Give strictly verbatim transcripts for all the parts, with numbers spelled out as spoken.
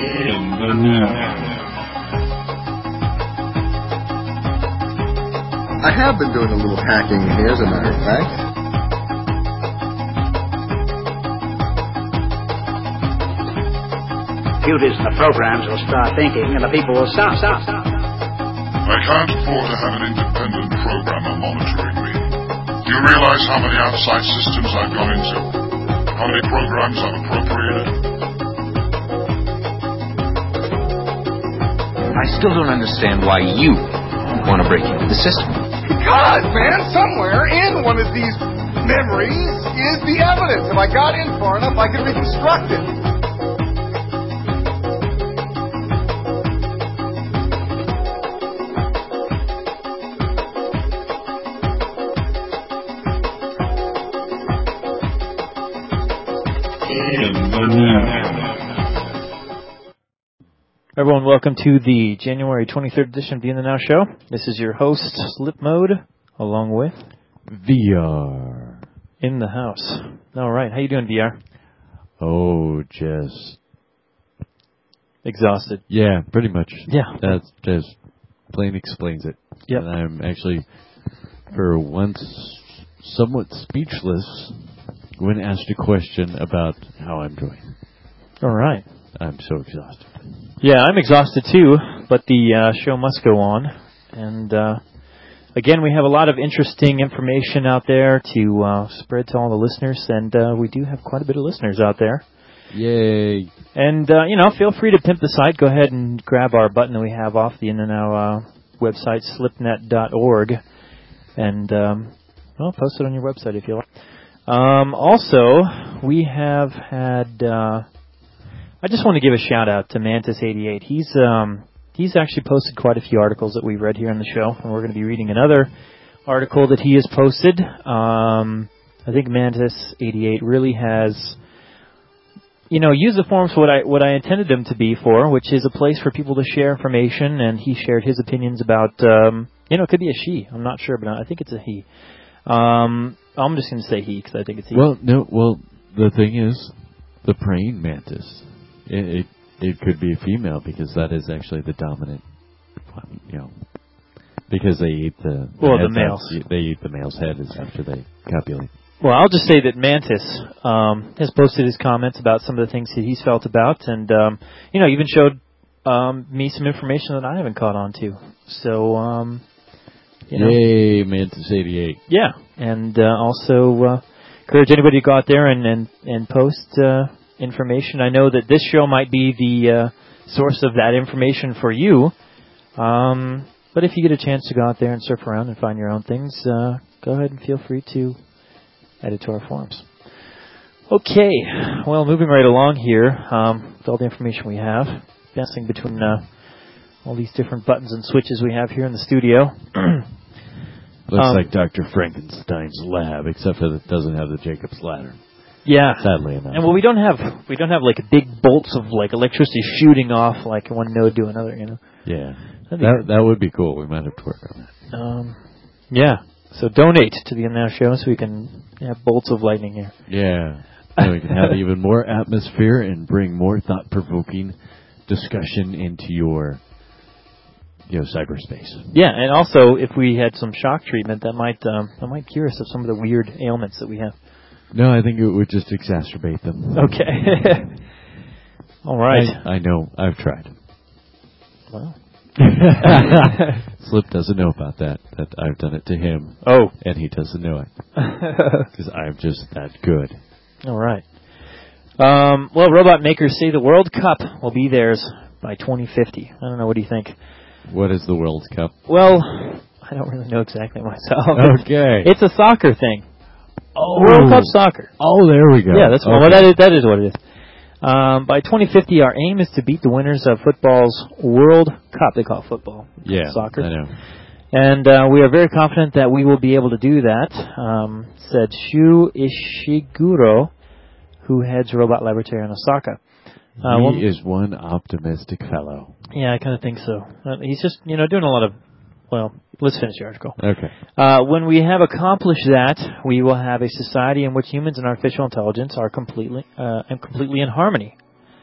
In the know. I have been doing a little hacking here, as a matter of fact. Computers and the programs will start thinking, and the people will stop, stop, stop. I can't afford to have an independent programmer monitoring me. Do you realize how many outside systems I've gone into? How many programs I've appropriated? I still don't understand why you want to break into the system. Because, man, somewhere in one of these memories is the evidence. If I got in far enough, I could reconstruct it. Everyone, welcome to the January twenty-third edition of the In the Now Show. This is your host, Slip Mode, along with V R in the house. All right, how you doing, V R? Oh, just exhausted. Yeah, pretty much. Yeah, that's just plain explains it. Yep. And I'm actually, for once, somewhat speechless when asked a question about how I'm doing. All right. I'm so exhausted. Yeah, I'm exhausted too, but the uh, show must go on. And uh, again, we have a lot of interesting information out there to uh, spread to all the listeners, and uh, we do have quite a bit of listeners out there. Yay. And, uh, you know, feel free to pimp the site. Go ahead and grab our button that we have off the In and Now uh, website, slipnet dot org, and, um, well, post it on your website if you like. Um, also, we have had... Uh, I just want to give a shout out to Mantis eighty-eight. He's um, he's actually posted quite a few articles that we've read here on the show, and we're going to be reading another article that he has posted. Um, I think Mantis eighty-eight really has, you know, used the forums for what I what I intended them to be for, which is a place for people to share information, and he shared his opinions about, um, you know, it could be a she. I'm not sure, but I think it's a he. Um, I'm just going to say he because I think it's he. Well, no, well, the thing is, the praying mantis. It, it it could be a female because that is actually the dominant, you know, because they eat the, the well the males out, they eat the male's head after they copulate. Well, I'll just say that Mantis um, has posted his comments about some of the things that he's felt about, and um, you know, even showed um, me some information that I haven't caught on to. So, um, you know, yay, Mantis eighty-eight! Yeah, and uh, also uh, encourage anybody to go out there and and and post. Uh, information. I know that this show might be the uh, source of that information for you, um, but if you get a chance to go out there and surf around and find your own things, uh, go ahead and feel free to add it to our forums. Okay, well, moving right along here, um, with all the information we have, bouncing between uh, all these different buttons and switches we have here in the studio. Looks um, like Doctor Frankenstein's lab, except that it doesn't have the Jacob's ladder. Yeah, sadly enough. And well, we don't have we don't have like big bolts of like electricity shooting off like one node to another, you know. Yeah, that that would be cool. We might have to work on that. Um, yeah. So donate to the In Now Show so we can have bolts of lightning here. Yeah, so we can have even more atmosphere and bring more thought-provoking discussion into your, you know, cyberspace. Yeah, and also if we had some shock treatment, that might um, that might cure us of some of the weird ailments that we have. No, I think it would just exacerbate them. Okay. All right. I, I know. I've tried. Well. Slip doesn't know about that, that I've done it to him. Oh. And he doesn't know it. Because I'm just that good. All right. Um, well, robot makers say the World Cup will be theirs by twenty fifty. I don't know. What do you think? What is the World Cup? Well, I don't really know exactly myself. Okay. It's a soccer thing. Oh. World Cup soccer. Oh, there we go. Yeah, that's okay. well, that is that is what it is. Um, by twenty fifty, our aim is to beat the winners of football's World Cup. They call it football. Yeah, soccer. I know. And uh, we are very confident that we will be able to do that, um, said Shu Ishiguro, who heads Robot Laboratory in Osaka. Uh, he well, is one optimistic fellow. Yeah, I kind of think so. Uh, he's just, you know, doing a lot of, well, let's finish the article. Okay. Uh, when we have accomplished that, we will have a society in which humans and artificial intelligence are completely uh, and completely in harmony.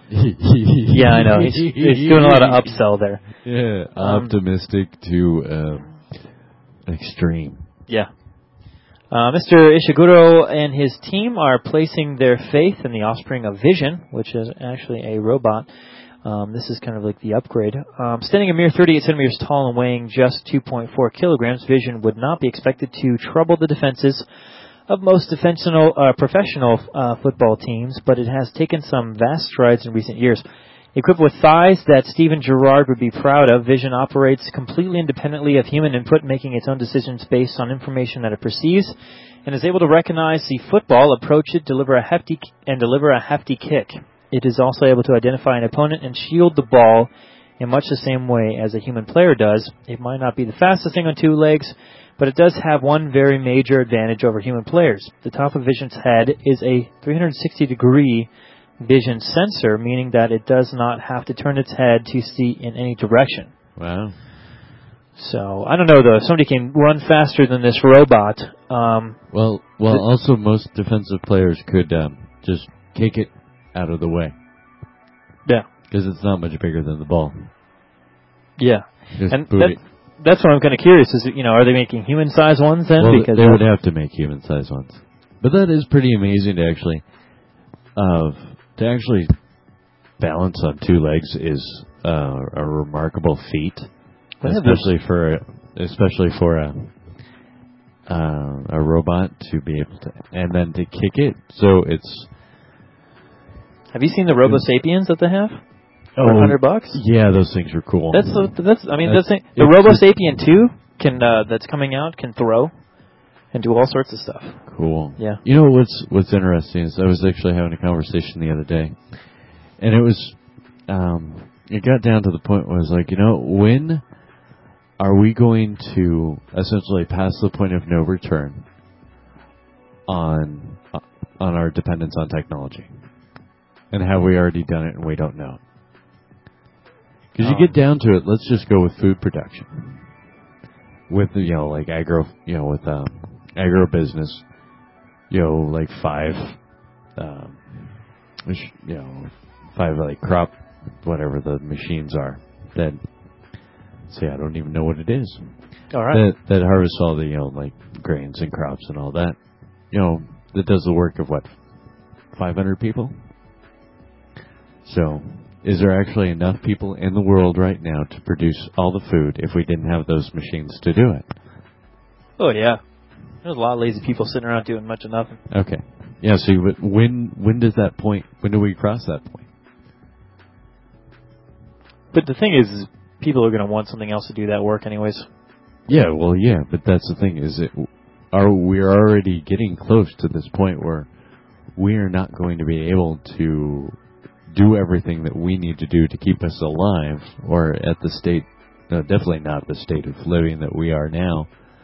Yeah, I know. He's, he's doing a lot of upsell there. Yeah, Um, optimistic to uh, extreme. Yeah. Uh, Mister Ishiguro and his team are placing their faith in the offspring of Vision, which is actually a robot. Um, this is kind of like the upgrade. Um, standing a mere thirty-eight centimeters tall and weighing just two point four kilograms, Vision would not be expected to trouble the defenses of most defensive, uh, professional uh, football teams, but it has taken some vast strides in recent years. Equipped with thighs that Steven Gerrard would be proud of, Vision operates completely independently of human input, making its own decisions based on information that it perceives, and is able to recognize the football, approach it, deliver a hefty and deliver a hefty kick. It is also able to identify an opponent and shield the ball in much the same way as a human player does. It might not be the fastest thing on two legs, but it does have one very major advantage over human players. The top of Vision's head is a three hundred sixty degree vision sensor, meaning that it does not have to turn its head to see in any direction. Wow. So, I don't know, though. If somebody can run faster than this robot... Um, Well, well. th- also, most defensive players could um, just kick it out of the way yeah. because it's not much bigger than the ball. Yeah. Just And boot that, it. that's what I'm kind of curious is, you know, are they making human-sized ones then? Well, because they would have to make human-sized ones, but that is pretty amazing to actually, uh, to actually balance on two legs is uh, a remarkable feat, What have especially for a, especially for a uh, a robot to be able to, and then to kick it. So it's Have you seen the Robo Sapiens that they have? oh, For a hundred bucks? Yeah, those things are cool. That's the, that's. I mean, That's- that's the, the it's Robo just- Sapien two can uh, that's coming out can throw and do all sorts of stuff. Cool. Yeah. You know what's what's interesting is I was actually having a conversation the other day, and it was, um, it got down to the point where I was like, you know, when are we going to essentially pass the point of no return on uh, on our dependence on technology, and have we already done it and we don't know? Because you Um, get down to it, let's just go with food production, with you know like agro, you know with um, agro business, you know like five, um, mach- you know five like crop, whatever the machines are that. See, I don't even know what it is. All right. That that harvests all the you know like grains and crops and all that. You know that does the work of what, five hundred people. So, is there actually enough people in the world right now to produce all the food if we didn't have those machines to do it? Oh yeah. There's a lot of lazy people sitting around doing much of nothing. Okay. Yeah. So you- but when when does that point? When do we cross that point? But the thing is, is people are going to want something else to do that work anyways. Yeah. Well, yeah. But that's the thing. Is it are we already getting close to this point where we are not going to be able to do everything that we need to do to keep us alive, or at the state, no, definitely not the state of living that we are now.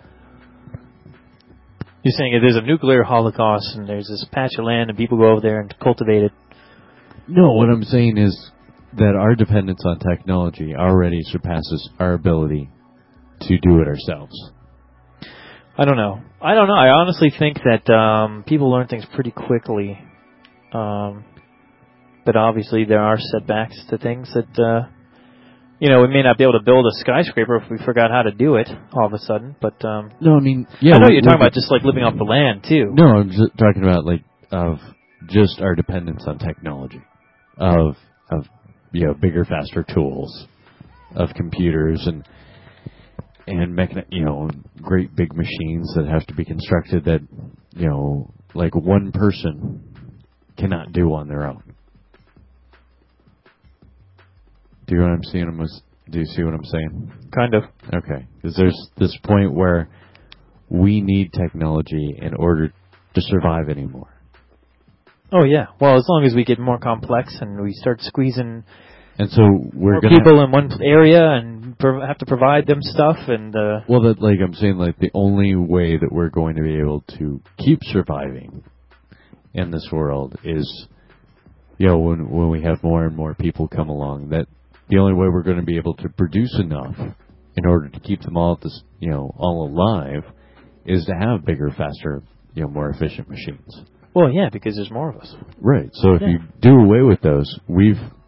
You're saying if there's a nuclear holocaust and there's this patch of land and people go over there and cultivate it. No, what I'm saying is that our dependence on technology already surpasses our ability to do it ourselves. I don't know. I don't know. I honestly think that um, people learn things pretty quickly. Um, but obviously there are setbacks to things that, uh, you know, we may not be able to build a skyscraper if we forgot how to do it all of a sudden. But um, No, I mean, yeah. I know we- you're talking we- about just like living off the land too. No, I'm just talking about like of just our dependence on technology, of of you know bigger, faster tools, of computers and and mechani- you know great big machines that have to be constructed that you know like one person cannot do on their own. Do you know what I'm seeing? I'm s- Do you see what I'm saying? Kind of. Okay, because there's this point where we need technology in order to survive anymore. Oh yeah. Well, as long as we get more complex and we start squeezing And so we're more gonna people in one area and pro- have to provide them stuff and uh, well, that like I'm saying, like the only way that we're going to be able to keep surviving in this world is, you know, when when we have more and more people come along. That the only way we're going to be able to produce enough in order to keep them all at this, you know, all alive, is to have bigger, faster, you know, more efficient machines. well, yeah, because there's more of us. Right. So if Yeah. you do away with those, we've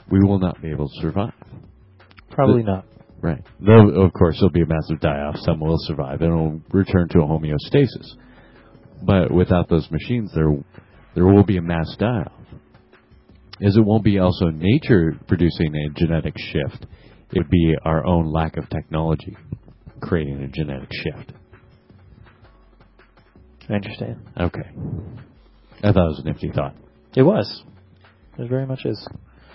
we will not be able to survive. Probably The- not. Right. Though, of course, there'll be a massive die-off. Some will survive, and it'll return to a homeostasis. But without those machines, there there will be a mass die-off. As it won't be also nature producing a genetic shift. It would be our own lack of technology creating a genetic shift. I understand. Okay. I thought it was a nifty thought. It was. It very much is.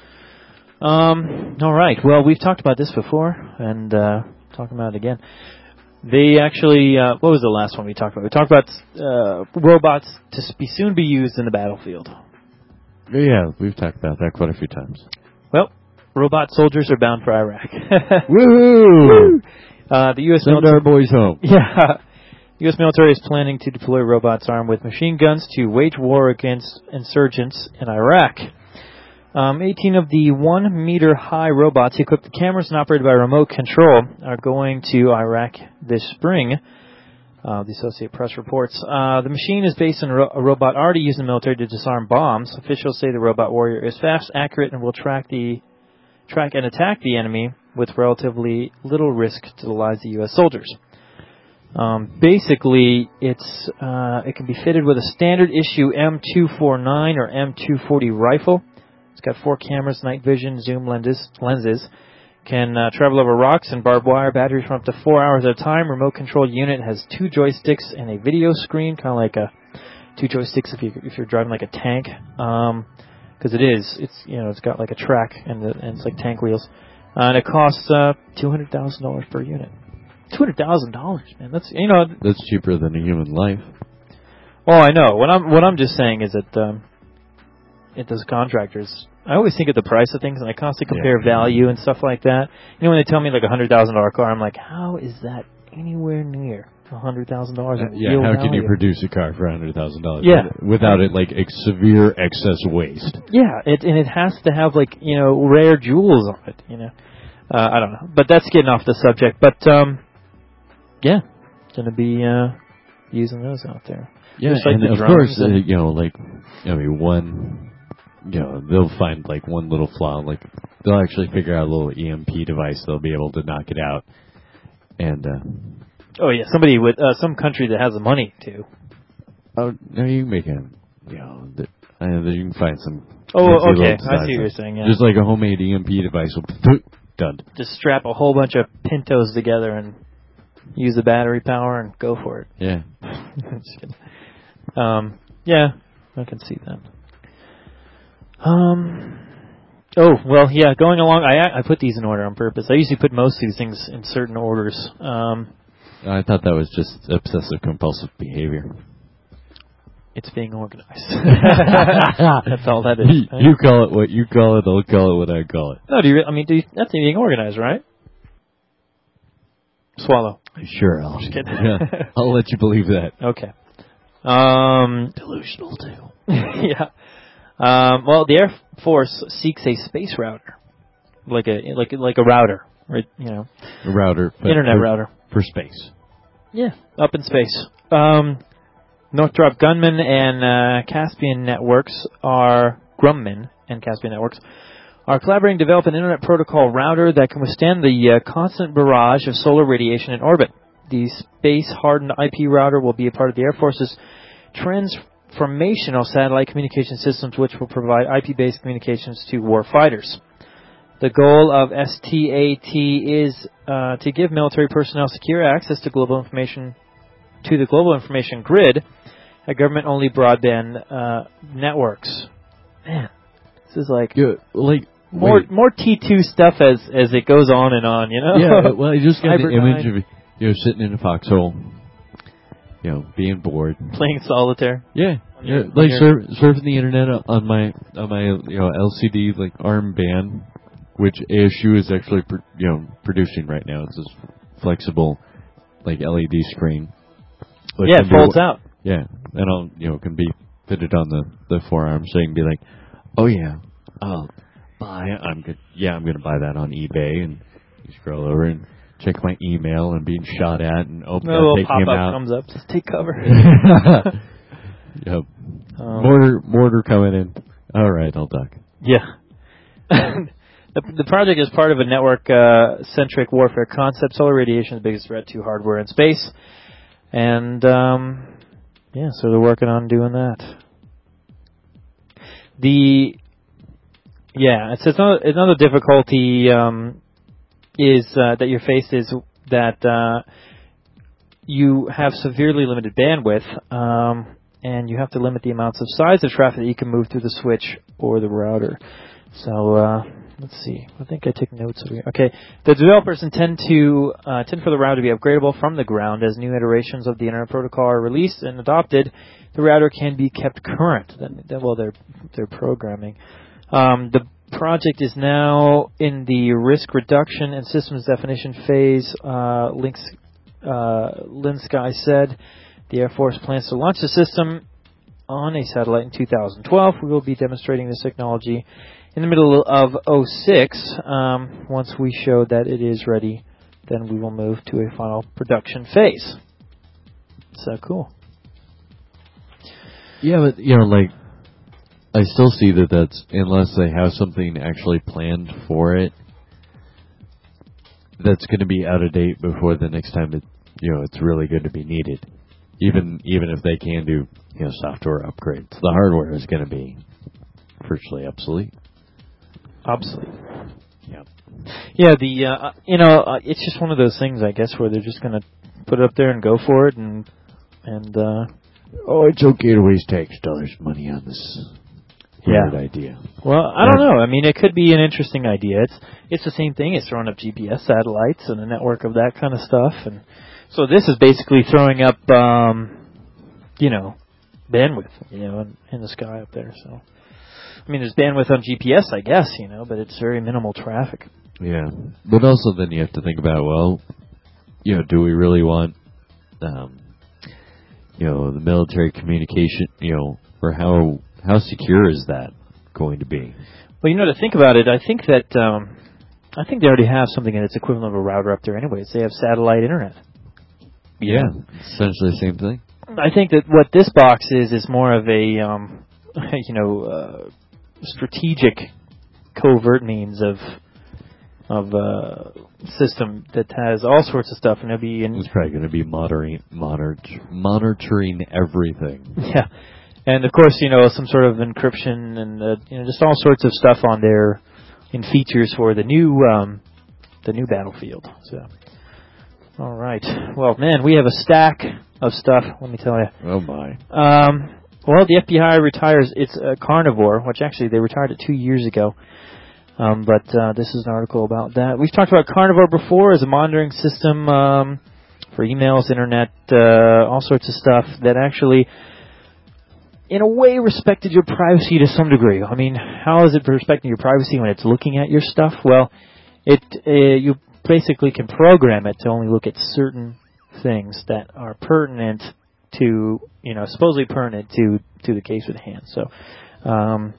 Um, all right. Well, we've talked about this before, and uh, talking about it again. They actually, uh, what was the last one we talked about? We talked about uh, robots to be soon be used in the battlefield. Yeah, we've talked about that quite a few times. Well, robot soldiers are bound for Iraq. Woohoo! uh, the U S Send military, our boys home. Yeah. U S military is planning to deploy robots armed with machine guns to wage war against insurgents in Iraq. Um, eighteen of the one-meter-high robots equipped with cameras and operated by remote control are going to Iraq this spring, uh, the Associated Press reports. Uh, the machine is based on a, ro- a robot already used in the military to disarm bombs. Officials say the robot warrior is fast, accurate, and will track the track and attack the enemy with relatively little risk to the lives of U S soldiers. Um, basically, it's uh, it can be fitted with a standard issue M two forty-nine or M two forty rifle. It's got four cameras, night vision, zoom lenses, lenses. Can uh, travel over rocks and barbed wire. Batteries for up to four hours at a time. Remote control unit has two joysticks and a video screen, kind of like a two joysticks if you if you're driving like a tank. Um, because it is, it's you know it's got like a track and, the, and it's like tank wheels. Uh, and it costs uh, two hundred thousand dollars per unit. Two hundred thousand dollars, man. That's you know. That's cheaper than a human life. Oh, I know. What I'm what I'm just saying is that um, it those contractors. I always think of the price of things, and I constantly compare Yeah. value and stuff like that. You know, when they tell me like a hundred thousand dollar car, I'm like, how is that anywhere near a hundred thousand dollars? Uh, yeah, how can you produce a car for a hundred thousand dollars? Yeah. without it like ex- severe excess waste. Yeah, it, and it has to have like you know rare jewels on it. You know, uh, I don't know, but that's getting off the subject. But um, yeah, going to be uh, using those out there. Yeah, Just like and the of drones course, uh, and- you know, like, I mean, one, you know, they'll find like one little flaw, like they'll actually figure out a little E M P device. They'll be able to knock it out, and uh, Oh yeah, somebody with uh, some country that has the money to. oh no, you can make a, you know, the, I know that you can find some. Oh, fancy okay, little I see what you're designs. saying. Yeah, Just like a homemade E M P device, will done. just strap a whole bunch of Pintos together and use the battery power and go for it. Yeah. Just kidding. Um, yeah, I can see that. Um. Oh well, yeah. Going along, I I put these in order on purpose. I usually put most of these things in certain orders. Um, I thought that was just obsessive compulsive behavior. it's being organized. That's all that is. Right? You call it what you call it. I'll call it what I call it. No, do you? re- I mean, do you, that's being organized, right? Swallow. Sure, I'll. Just kidding. Yeah, I'll let you believe that. Okay. Um, Delusional too. yeah. Um, well, the Air Force seeks a space router, like a like like a router, right? You know, A router. but internet for, router. for space. Yeah, up in space. Um, Northrop Grumman and uh, Caspian Networks are Grumman and Caspian Networks are collaborating to develop an internet protocol router that can withstand the uh, constant barrage of solar radiation in orbit. The space-hardened I P router will be a part of the Air Force's transformational satellite communication systems, which will provide I P-based communications to war fighters. The goal of S T A T is uh, to give military personnel secure access to global information, to the global information grid, at government-only broadband uh, networks. Man, this is like Yeah, like more wait. more T two stuff as as it goes on and on. You know? Yeah, well, I just got the Cyberdyne. image of you know sitting in a foxhole, you know, being bored. Playing solitaire. Yeah, On yeah, your- on like your- sur- surfing the internet on my on my you know L C D like armband, which A S U is actually pr- you know producing right now. It's this flexible like L E D screen. Which Yeah, can it be folds wa- out. Yeah, and I'll you know can be fitted on the the forearm, so you can be like, oh yeah, I'll buy. I'm good. Yeah, I'm gonna buy that on eBay, and you scroll over and check my email and being shot at, and oh, A God, little taking him pop-up out. comes up. Just take cover. Yep. Um, Mortar, mortar coming in. All right, I'll duck. Yeah. The, the project is part of a network-centric uh, warfare concept. Solar radiation is the biggest threat to hardware in space. And, um, yeah, so they're working on doing that. The, yeah, it's another, another difficulty um, is uh, that you're faced is that uh, you have severely limited bandwidth, um, and you have to limit the amounts of size of traffic that you can move through the switch or the router. So, uh, let's see. I think I took notes over here. Okay. The developers intend to uh, intend for the router to be upgradable from the ground as new iterations of the Internet Protocol are released and adopted. The router can be kept current. That, that, well, they're they're programming. Um, the project is now in the risk reduction and systems definition phase. Uh, Links, uh, Linsky said the Air Force plans to launch the system on a satellite in two thousand twelve. We will be demonstrating this technology in the middle of oh six. Um, once we show that it is ready, then we will move to a final production phase. So cool. Yeah, but, you know, like, I still see that that's, unless they have something actually planned for it, that's going to be out of date before the next time it, you know, it's really going to be needed. Even even if they can do, you know, software upgrades, the hardware is going to be virtually obsolete. Obsolete. Yeah. Yeah, the uh, you know, uh, it's just one of those things, I guess, where they're just going to put it up there and go for it, and and uh, oh, it's okay to waste tax dollars money on this yeah. weird idea. Well, I don't know. I mean, it could be an interesting idea. It's it's the same thing. It's throwing up G P S satellites and a network of that kind of stuff, and so this is basically throwing up, um, you know, bandwidth, you know, in, in the sky up there. So, I mean, there's bandwidth on G P S, I guess, you know, but it's very minimal traffic. Yeah, but also then you have to think about, well, you know, do we really want, um, you know, the military communication, you know, or how how secure is that going to be? Well, you know, to think about it, I think that um, I think they already have something that's equivalent of a router up there, anyways. They have satellite internet. Yeah, essentially the same thing. I think that what this box is is more of a, um, you know, uh, strategic, covert means of of uh, system that has all sorts of stuff, and it'll be in. It's probably going to be monitoring, monitor, monitoring everything. Yeah, and of course, you know, some sort of encryption and uh, you know, just all sorts of stuff on there in features for the new um, the new Battlefield. So. All right. Well, man, we have a stack of stuff, let me tell you. Oh, my. Um, well, the F B I retires its uh, Carnivore, which actually they retired it two years ago. Um, but uh, this is an article about that. We've talked about Carnivore before as a monitoring system um, for emails, internet, uh, all sorts of stuff that actually, in a way, respected your privacy to some degree. I mean, how is it respecting your privacy when it's looking at your stuff? Well, it uh, you basically can program it to only look at certain things that are pertinent to, you know, supposedly pertinent to, to the case at hand. So, um,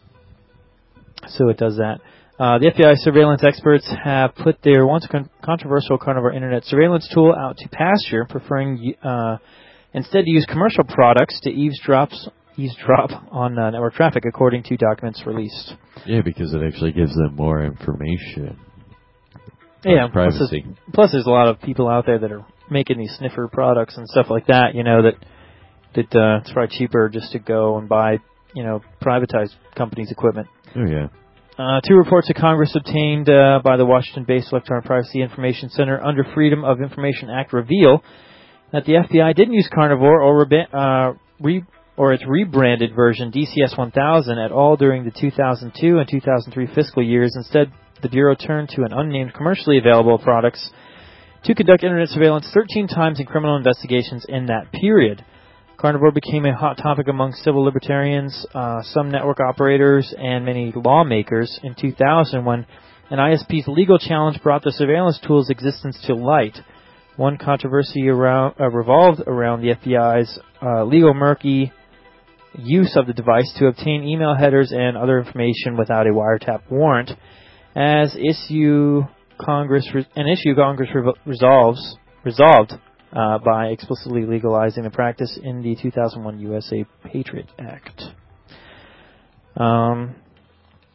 so it does that. Uh, the F B I surveillance experts have put their once con- controversial Carnivore Internet surveillance tool out to pasture, preferring uh, instead to use commercial products to eavesdrops, eavesdrop on uh, network traffic, according to documents released. Yeah, because it actually gives them more information. Yeah, privacy. Plus there's, plus, there's a lot of people out there that are making these sniffer products and stuff like that. You know that that uh, it's probably cheaper just to go and buy, you know, privatized companies' equipment. Oh yeah. Uh, two reports of Congress obtained uh, by the Washington-based Electronic Privacy Information Center under Freedom of Information Act reveal that the F B I didn't use Carnivore or reba- uh, re- or its rebranded version D C S one thousand at all during the two thousand two and two thousand three fiscal years. Instead, the Bureau turned to an unnamed commercially available products to conduct Internet surveillance thirteen times in criminal investigations in that period. Carnivore became a hot topic among civil libertarians, uh, some network operators, and many lawmakers in two thousand when an I S P's legal challenge brought the surveillance tool's existence to light. One controversy around, uh, revolved around the F B I's uh, legal murky use of the device to obtain email headers and other information without a wiretap warrant. As issue Congress re- an issue Congress re- resolves resolved uh, by explicitly legalizing the practice in the two thousand one U S A Patriot Act. Um,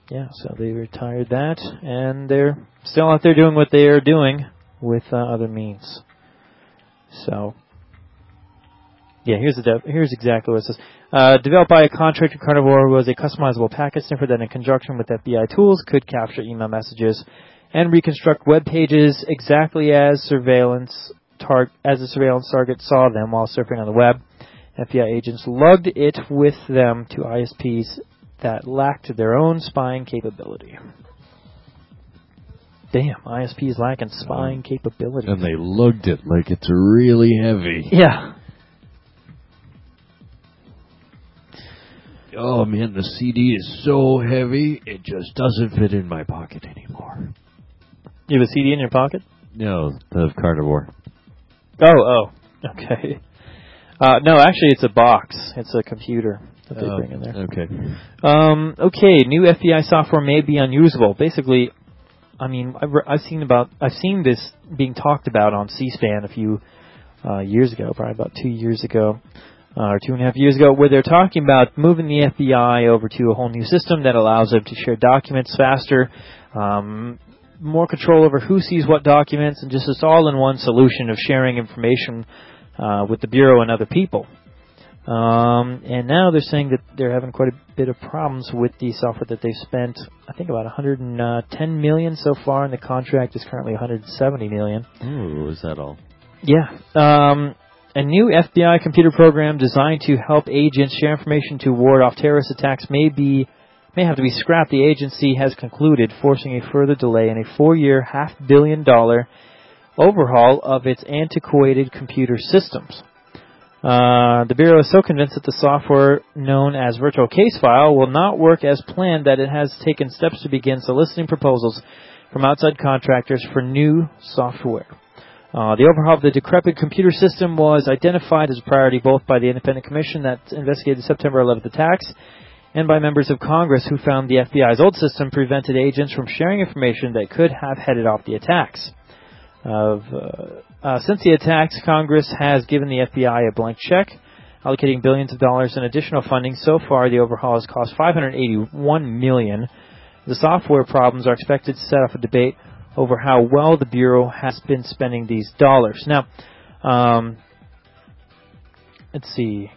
yeah, so they retired that, and they're still out there doing what they are doing with uh, other means. So, yeah, here's the de- here's exactly what it says. Uh, developed by a contractor, Carnivore was a customizable packet sniffer that, in conjunction with F B I tools, could capture email messages and reconstruct web pages exactly as surveillance tar- as the surveillance target saw them while surfing on the web. F B I agents lugged it with them to I S Ps that lacked their own spying capability. Damn, I S Ps lacking spying capability. And they lugged it like it's really heavy. Yeah. Oh man, the C D is so heavy, it just doesn't fit in my pocket anymore. You have a C D in your pocket? No, the Carnivore. Oh, oh, okay. Uh, no, actually, it's a box. It's a computer that they Oh, bring in there. Okay. Um, okay, new F B I software may be unusable. Basically, I mean, I've, re- I've seen about I've seen this being talked about on C-SPAN a few uh, years ago, probably about two years ago. Uh, or two and a half years ago, where they're talking about moving the F B I over to a whole new system that allows them to share documents faster, um, more control over who sees what documents, and just this all-in-one solution of sharing information uh, with the Bureau and other people. Um, and now they're saying that they're having quite a bit of problems with the software that they've spent, I think about one hundred ten million dollars so far, and the contract is currently one hundred seventy million dollars. Oh, is that all? Yeah. Um, A new F B I computer program designed to help agents share information to ward off terrorist attacks may be may have to be scrapped, the agency has concluded, forcing a further delay in a four-year, half-billion dollar overhaul of its antiquated computer systems. Uh, the Bureau is so convinced that the software known as Virtual Case File will not work as planned that it has taken steps to begin soliciting proposals from outside contractors for new software. Uh, the overhaul of the decrepit computer system was identified as a priority both by the independent commission that investigated the September eleventh attacks and by members of Congress who found the F B I's old system prevented agents from sharing information that could have headed off the attacks. Of, uh, uh, since the attacks, Congress has given the F B I a blank check, allocating billions of dollars in additional funding. So far, the overhaul has cost five hundred eighty-one million dollars. The software problems are expected to set off a debate over how well the Bureau has been spending these dollars. Now, um, let's see.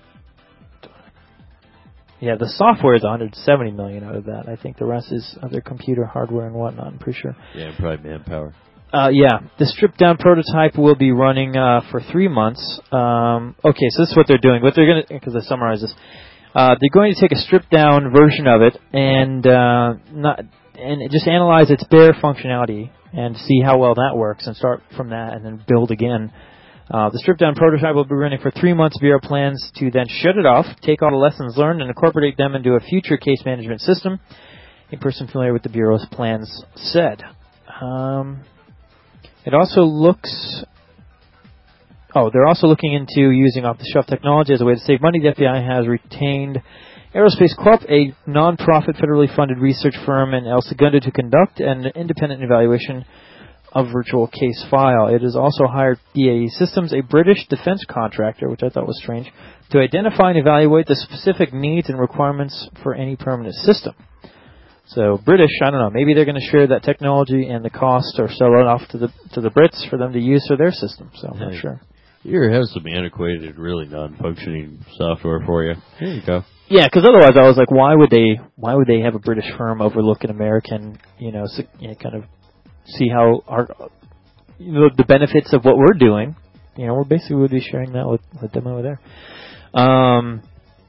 Yeah, the software is one hundred seventy million dollars out of that. I think the rest is other computer hardware and whatnot, I'm pretty sure. Yeah, probably manpower. Uh, yeah, the stripped-down prototype will be running uh, for three months. Um, okay, so this is what they're doing. What they're going to, because I summarize this, uh, they're going to take a stripped-down version of it and uh, not and just analyze its bare functionality and see how well that works and start from that and then build again. Uh, the stripped-down prototype will be running for three months. Bureau plans to then shut it off, take all the lessons learned, and incorporate them into a future case management system. A person familiar with the Bureau's plans said. Um, it also looks... Oh, they're also looking into using off-the-shelf technology as a way to save money. The F B I has retained Aerospace Corp, a non-profit federally funded research firm in El Segundo, to conduct an independent evaluation of Virtual Case File. It has also hired B A E Systems, a British defense contractor, which I thought was strange, to identify and evaluate the specific needs and requirements for any permanent system. So British, I don't know, maybe they're going to share that technology and the cost or sell it off to the to the Brits for them to use for their system. So I'm not sure. Here, have some antiquated, really non-functioning software for you. Here you go. Yeah, because otherwise I was like, why would they? Why would they have a British firm overlook an American? You know, so, you know kind of see how our, you know, the benefits of what we're doing. You know, we're basically would be sharing that with, with them over there. Um,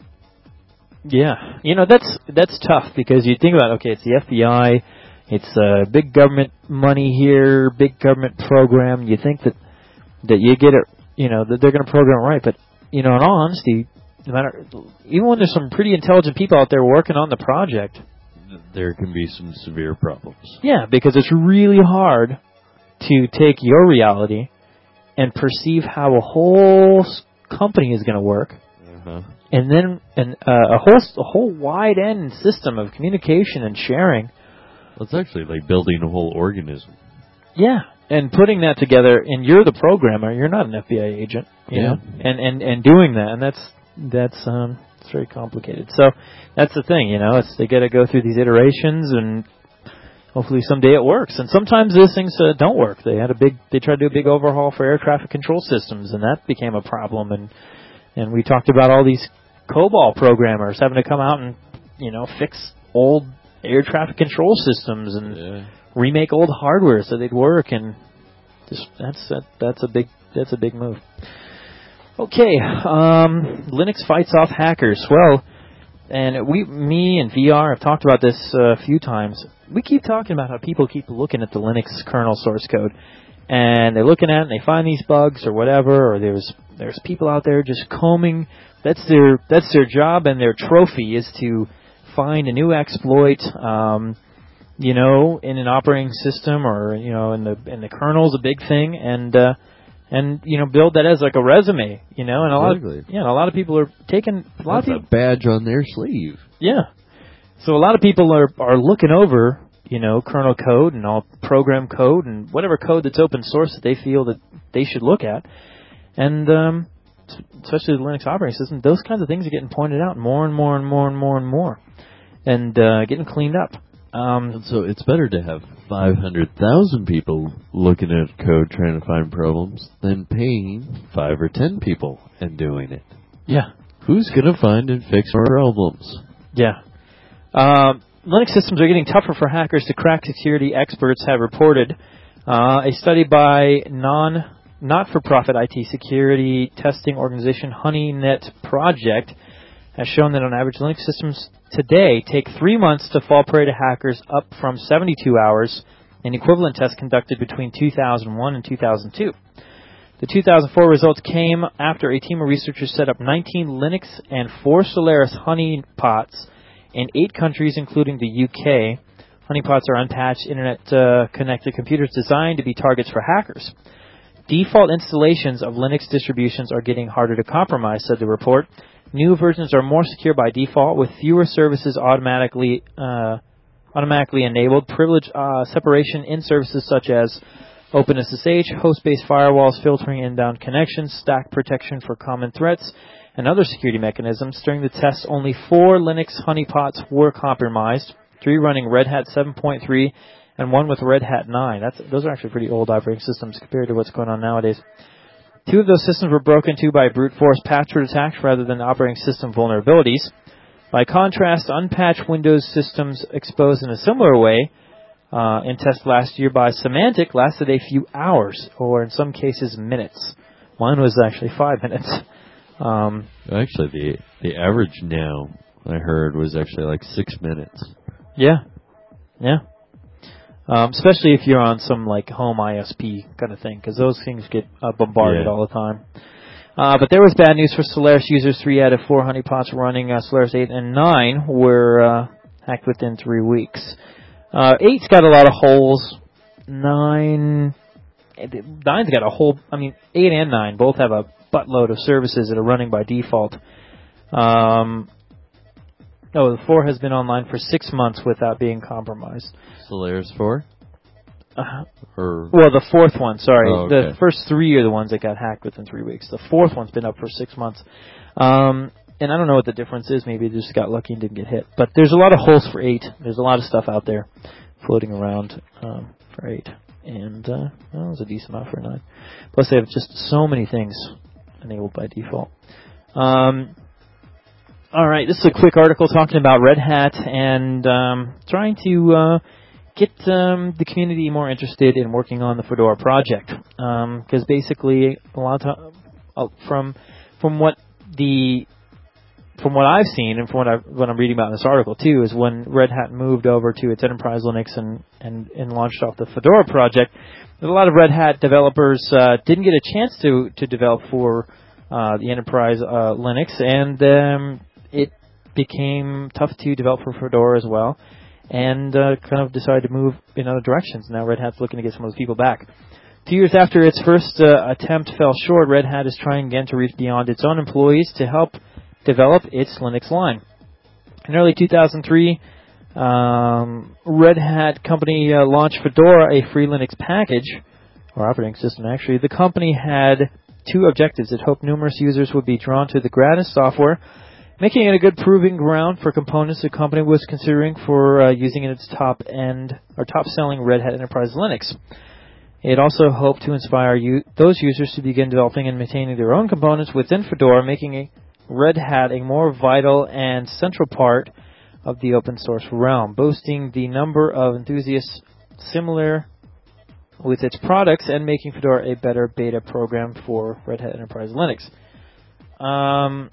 yeah, you know that's that's tough because you think about okay, it's the F B I, it's uh, big government money here, big government program. You think that that you get it. You know, that they're going to program it right. But, you know, in all honesty, no matter, even when there's some pretty intelligent people out there working on the project, there can be some severe problems. Yeah, because it's really hard to take your reality and perceive how a whole company is going to work. Uh-huh. And then an, uh, a whole a whole wide-end system of communication and sharing. Well, it's actually like building a whole organism. Yeah. And putting that together, and you're the programmer, you're not an F B I agent, you yeah. know, and, and, and doing that, and that's that's um, It's very complicated. So that's the thing, you know. It's they got to go through these iterations, and hopefully someday it works. And sometimes those things uh, don't work. They had a big, they tried to do a big overhaul for air traffic control systems, and that became a problem. And and we talked about all these COBOL programmers having to come out and, you know, fix old air traffic control systems and yeah. remake old hardware so they'd work. And just that's that, that's a big that's a big move. Okay, um, Linux fights off hackers. Well, and we, me and V R have talked about this uh, a few times. We keep talking about how people keep looking at the Linux kernel source code, and they're looking at it and they find these bugs or whatever, or there's there's people out there just combing. That's their that's their job, and their trophy is to find a new exploit, um, you know, in an operating system or you know in the in the kernel's a big thing, and uh, and you know build that as like a resume, you know, and a lot exactly. of yeah, and a lot of people are taking a lot That's of people, a badge on their sleeve. Yeah, so a lot of people are are looking over, you know, kernel code and all program code and whatever code that's open source that they feel that they should look at, and um, especially the Linux operating system, those kinds of things are getting pointed out more and more and more and more and more, and uh, getting cleaned up. Um, and so it's better to have five hundred thousand people looking at code trying to find problems than paying five or ten people and doing it. Yeah. Who's going to find and fix problems? Yeah. Uh, Linux systems are getting tougher for hackers to crack, security experts have reported. Uh, a study by non, not-for-profit I T security testing organization HoneyNet Project has shown that on average Linux systems today take three months to fall prey to hackers, up from seventy-two hours in equivalent tests conducted between two thousand one and two thousand two. The two thousand four results came after a team of researchers set up nineteen Linux and four Solaris honeypots in eight countries, including the U K. Honeypots are unpatched, internet-connected uh, computers designed to be targets for hackers. Default installations of Linux distributions are getting harder to compromise, said the report. New versions are more secure by default, with fewer services automatically uh, automatically enabled, privilege uh, separation in services such as OpenSSH, host-based firewalls, filtering inbound connections, stack protection for common threats, and other security mechanisms. During the test, only four Linux honeypots were compromised, three running Red Hat seven point three and one with Red Hat nine. That's, those are actually pretty old operating systems compared to what's going on nowadays. Two of those systems were broken into by brute force password attacks rather than operating system vulnerabilities. By contrast, unpatched Windows systems exposed in a similar way uh, in tests last year by Symantec lasted a few hours, or in some cases minutes. Mine was actually five minutes. Um, actually, the the average now I heard was actually like six minutes. Yeah, yeah. Um, especially if you're on some like home I S P kind of thing, because those things get uh, bombarded yeah. all the time. Uh, but there was bad news for Solaris users. Three out of four honeypots running uh, Solaris eight and nine were uh, hacked within three weeks. Uh, eight's got a lot of holes. Nine, nine's got a whole. I mean, eight and nine both have a buttload of services that are running by default. Um, no, the four has been online for six months without being compromised. Solaris four? Uh, or well, the fourth one, sorry. Oh, okay. The first three are the ones that got hacked within three weeks. The fourth one's been up for six months. Um, and I don't know what the difference is. Maybe they just got lucky and didn't get hit. But there's a lot of holes for eight. There's a lot of stuff out there floating around um, for eight. And uh, well, there's a decent amount for nine. Plus, they have just so many things enabled by default. Um, all right, this is a quick article talking about Red Hat and um, trying to uh, get um, the community more interested in working on the Fedora project. Because um, basically, a lot of time, uh, from from what the from what I've seen and from what, I, what I'm reading about in this article too, is when Red Hat moved over to its enterprise Linux and, and, and launched off the Fedora project, a lot of Red Hat developers uh, didn't get a chance to to develop for uh, the enterprise uh, Linux, and um, it became tough to develop for Fedora as well, and uh, kind of decided to move in other directions. Now Red Hat's looking to get some of those people back. Two years after its first uh, attempt fell short, Red Hat is trying again to reach beyond its own employees to help develop its Linux line. In early two thousand three, um, Red Hat company uh, launched Fedora, a free Linux package, or operating system actually. The company had two objectives. It hoped numerous users would be drawn to the gratis software making it a good proving ground for components the company was considering for uh, using in its top-end or top-selling Red Hat Enterprise Linux. It also hoped to inspire you, those users to begin developing and maintaining their own components within Fedora, making a Red Hat a more vital and central part of the open source realm, boasting the number of enthusiasts similar with its products and making Fedora a better beta program for Red Hat Enterprise Linux. Um,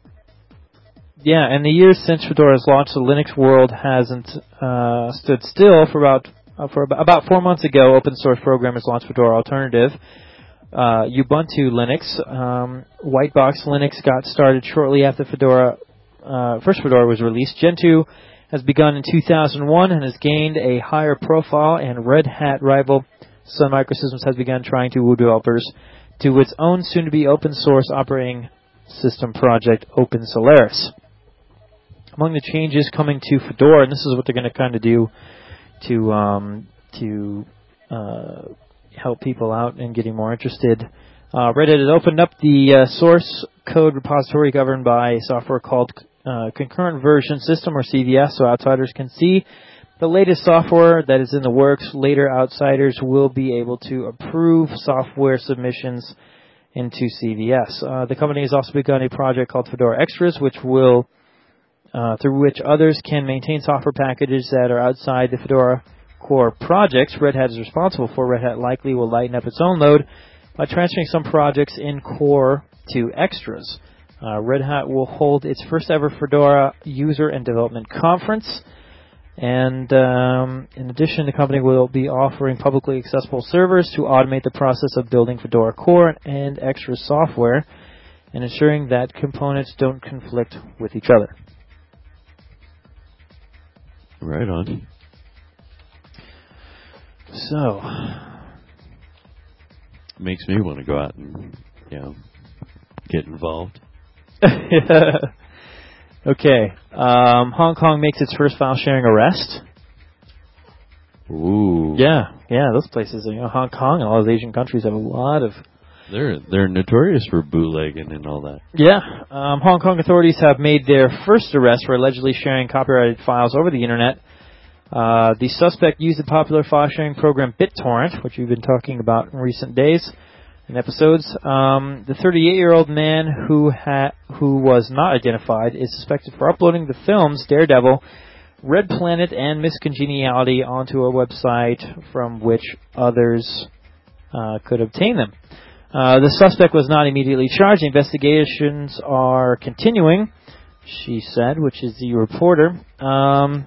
yeah, in the years since Fedora's launch, the Linux world hasn't uh, stood still. For about uh, for about, about four months ago, open source programmers launched Fedora Alternative, uh, Ubuntu Linux. Um, Whitebox Linux got started shortly after Fedora uh, first Fedora was released. Gentoo has begun in two thousand one and has gained a higher profile, and Red Hat rival Sun Microsystems has begun trying to woo developers to its own soon-to-be open-source operating system project, OpenSolaris. Among the changes coming to Fedora, and this is what they're going to kind of do to um, to uh, help people out and getting more interested, uh, Red Hat has opened up the uh, source code repository governed by software called uh, Concurrent Version System, or C V S, so outsiders can see the latest software that is in the works. Later, outsiders will be able to approve software submissions into C V S. Uh, the company has also begun a project called Fedora Extras, which will, uh, through which others can maintain software packages that are outside the Fedora core projects Red Hat is responsible for. Red Hat likely will lighten up its own load by transferring some projects in core to Extras. Uh, Red Hat will hold its first ever Fedora User and Development Conference. And um, in addition, the company will be offering publicly accessible servers to automate the process of building Fedora core and extra software and ensuring that components don't conflict with each other. Right on. So, makes me want to go out and, you know, get involved. Okay. Um, Hong Kong makes its first file sharing arrest. Ooh. Yeah, yeah, those places, you know, Hong Kong and all those Asian countries have a lot of... They're they're notorious for bootlegging and all that. Yeah. Um, Hong Kong authorities have made their first arrest for allegedly sharing copyrighted files over the internet. Uh, the suspect used the popular file sharing program BitTorrent, which we've been talking about in recent days and episodes. Um, the thirty-eight-year-old man who ha- who was not identified is suspected for uploading the films Daredevil, Red Planet, and Miss Congeniality onto a website from which others uh, could obtain them. Uh, the suspect was not immediately charged. Investigations are continuing, she said, which is the reporter. Um,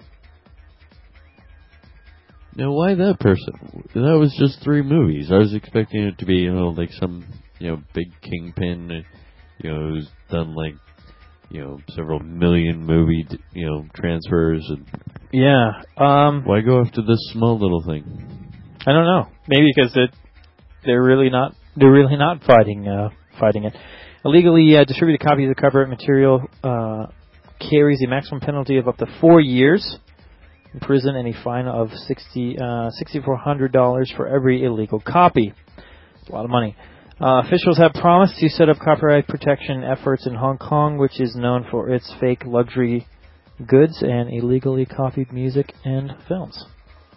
now, why that person? That was just three movies. I was expecting it to be, you know, like some, you know, big kingpin, you know, who's done like, you know, several million movie, you know, transfers. And yeah. Um, why go after this small little thing? I don't know. Maybe because it, they're really not. They're really not fighting uh, fighting it. Illegally uh, distributed copies of copyright material uh, carries a maximum penalty of up to four years in prison and a fine of sixty uh, sixty four hundred dollars for every illegal copy. It's a lot of money. Uh, officials have promised to set up copyright protection efforts in Hong Kong, which is known for its fake luxury goods and illegally copied music and films.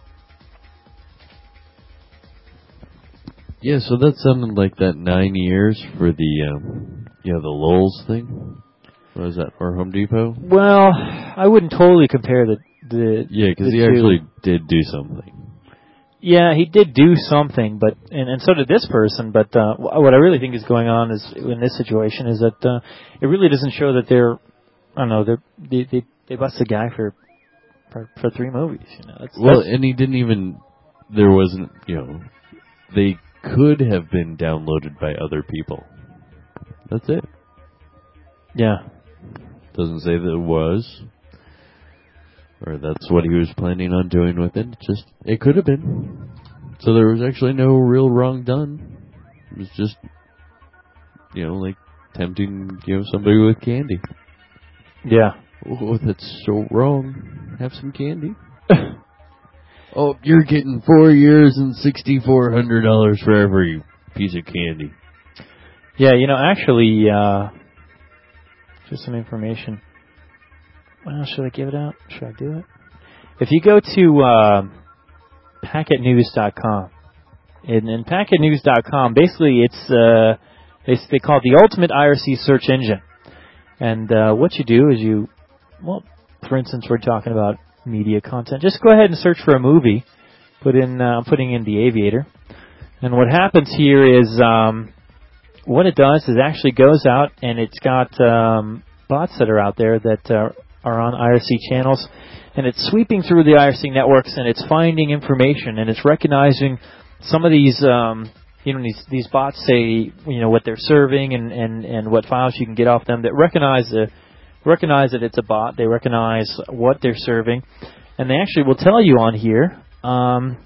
Yeah, so that sounded like that nine years for the, um, you know, the Lowell's thing. What was that, or Home Depot? Well, I wouldn't totally compare the the. Yeah, because he two. actually did do something. Yeah, he did do something, but and, and so did this person. But uh, what I really think is going on is in this situation is that uh, it really doesn't show that they're, I don't know, they're, they they they bust a guy for for, for three movies. You know, that's, well, that's, and he didn't even. There wasn't, you know, they could have been downloaded by other people. That's it. Yeah. Doesn't say that it was, or that's what he was planning on doing with it. Just it could have been. So there was actually no real wrong done. It was just, you know, like tempting, you know, somebody with candy. Yeah. Oh, that's so wrong. Have some candy. Oh, you're getting four years and sixty-four hundred dollars for every piece of candy. Yeah, you know, actually, uh, just some information. well, should I give it out? Should I do it? If you go to uh, packet news dot com, and in packet news dot com, basically it's uh, they, they call it the ultimate I R C search engine. And uh, what you do is you, well, for instance, we're talking about media content. Just go ahead and search for a movie. Put in, uh, I'm putting in The Aviator. And what happens here is, um, what it does is actually goes out and it's got um, bots that are out there that uh, are on I R C channels. And it's sweeping through the I R C networks and it's finding information and it's recognizing some of these, um, you know, these these bots say, you know, what they're serving and, and, and what files you can get off them that recognize the recognize that it's a bot. They recognize what they're serving, and they actually will tell you on here um,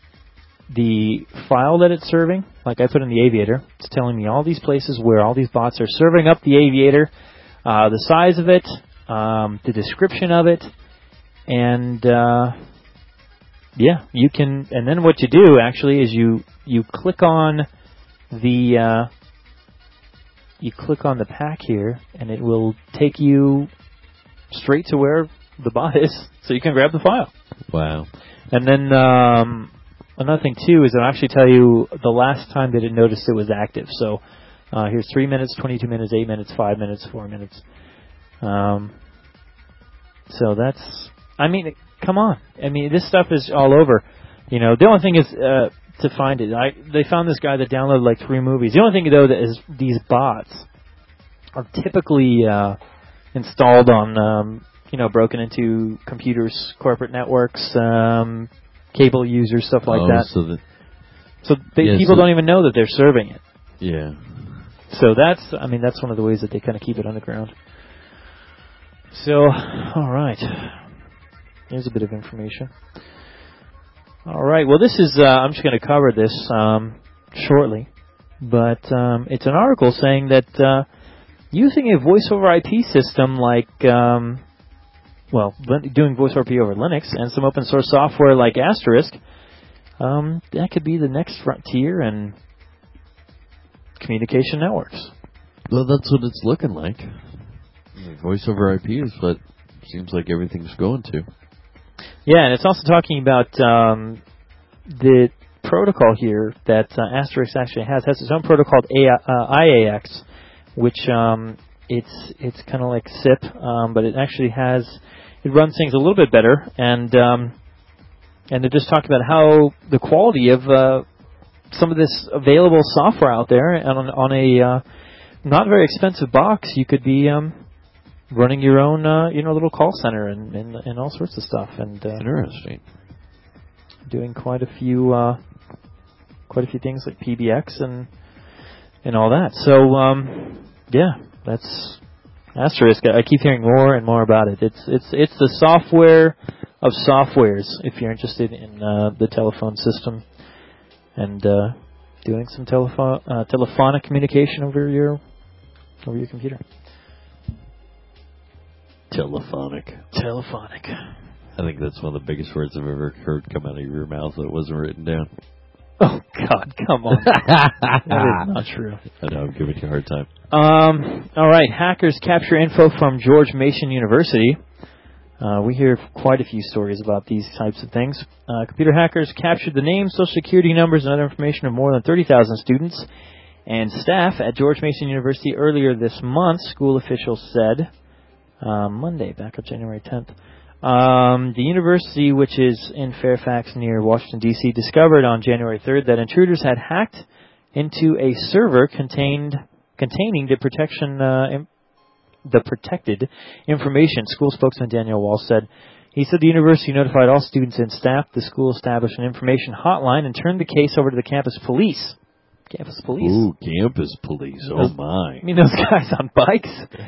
the file that it's serving. Like I put in the Aviator, it's telling me all these places where all these bots are serving up the Aviator, uh, the size of it, um, the description of it, and uh, yeah, you can. And then what you do actually is you you click on the uh, you click on the pack here, and it will take you straight to where the bot is, so you can grab the file. Wow. And then um, another thing too is it'll actually tell you the last time that it noticed it was active. So uh, here's three minutes, twenty-two minutes, eight minutes, five minutes, four minutes. Um, so that's, I mean, come on. I mean, this stuff is all over. You know, the only thing is uh, to find it. I, they found this guy that downloaded like three movies. The only thing, though, that is these bots are typically uh, installed on, um, you know, broken into computers, corporate networks, um, cable users, stuff like oh, that. So, the, so they, yeah, people so don't even know that they're serving it. Yeah. So that's, I mean, that's one of the ways that they kind of keep it underground. So, all right. Here's a bit of information. All right. Well, this is, uh, I'm just going to cover this um, shortly. But um, it's an article saying that uh, using a voice over I P system like, um, well, doing voice over I P over Linux and some open source software like Asterisk, um, that could be the next frontier in communication networks. Well, that's what it's looking like. Voice over I P is what seems like everything's going to. Yeah, and it's also talking about um, the protocol here that uh, Asterisk actually has. has its own protocol called A- uh, I A X, which um, it's it's kind of like S I P, um, but it actually has, it runs things a little bit better. And um, and they're just talking about how the quality of uh, some of this available software out there, and on, on a uh, not very expensive box, you could be um, running your own, uh, you know, little call center and, and and all sorts of stuff. And uh, interesting. Doing quite a few, uh, quite a few things like P B X and and all that. So um, yeah, that's Asterisk. I keep hearing more and more about it. It's it's it's the software of softwares. If you're interested in uh, the telephone system and uh, doing some telephone uh, telephonic communication over your over your computer. Telephonic. Telephonic. I think that's one of the biggest words I've ever heard come out of your mouth that wasn't written down. Oh, God, come on. That is not true. I know, I'm giving you a hard time. Um, all right, hackers capture info from George Mason University. Uh, we hear quite a few stories about these types of things. Uh, computer hackers captured the names, social security numbers, and other information of more than thirty thousand students and staff at George Mason University earlier this month, school officials said. Uh, Monday, back on January tenth. Um, the university, which is in Fairfax near Washington, D C, discovered on January third that intruders had hacked into a server contained containing the protection, uh, im- the protected information. School spokesman Daniel Walsh said. He said the university notified all students and staff. The school established an information hotline and turned the case over to the campus police. Campus police. Ooh, campus police. Oh, my. You mean those guys on bikes?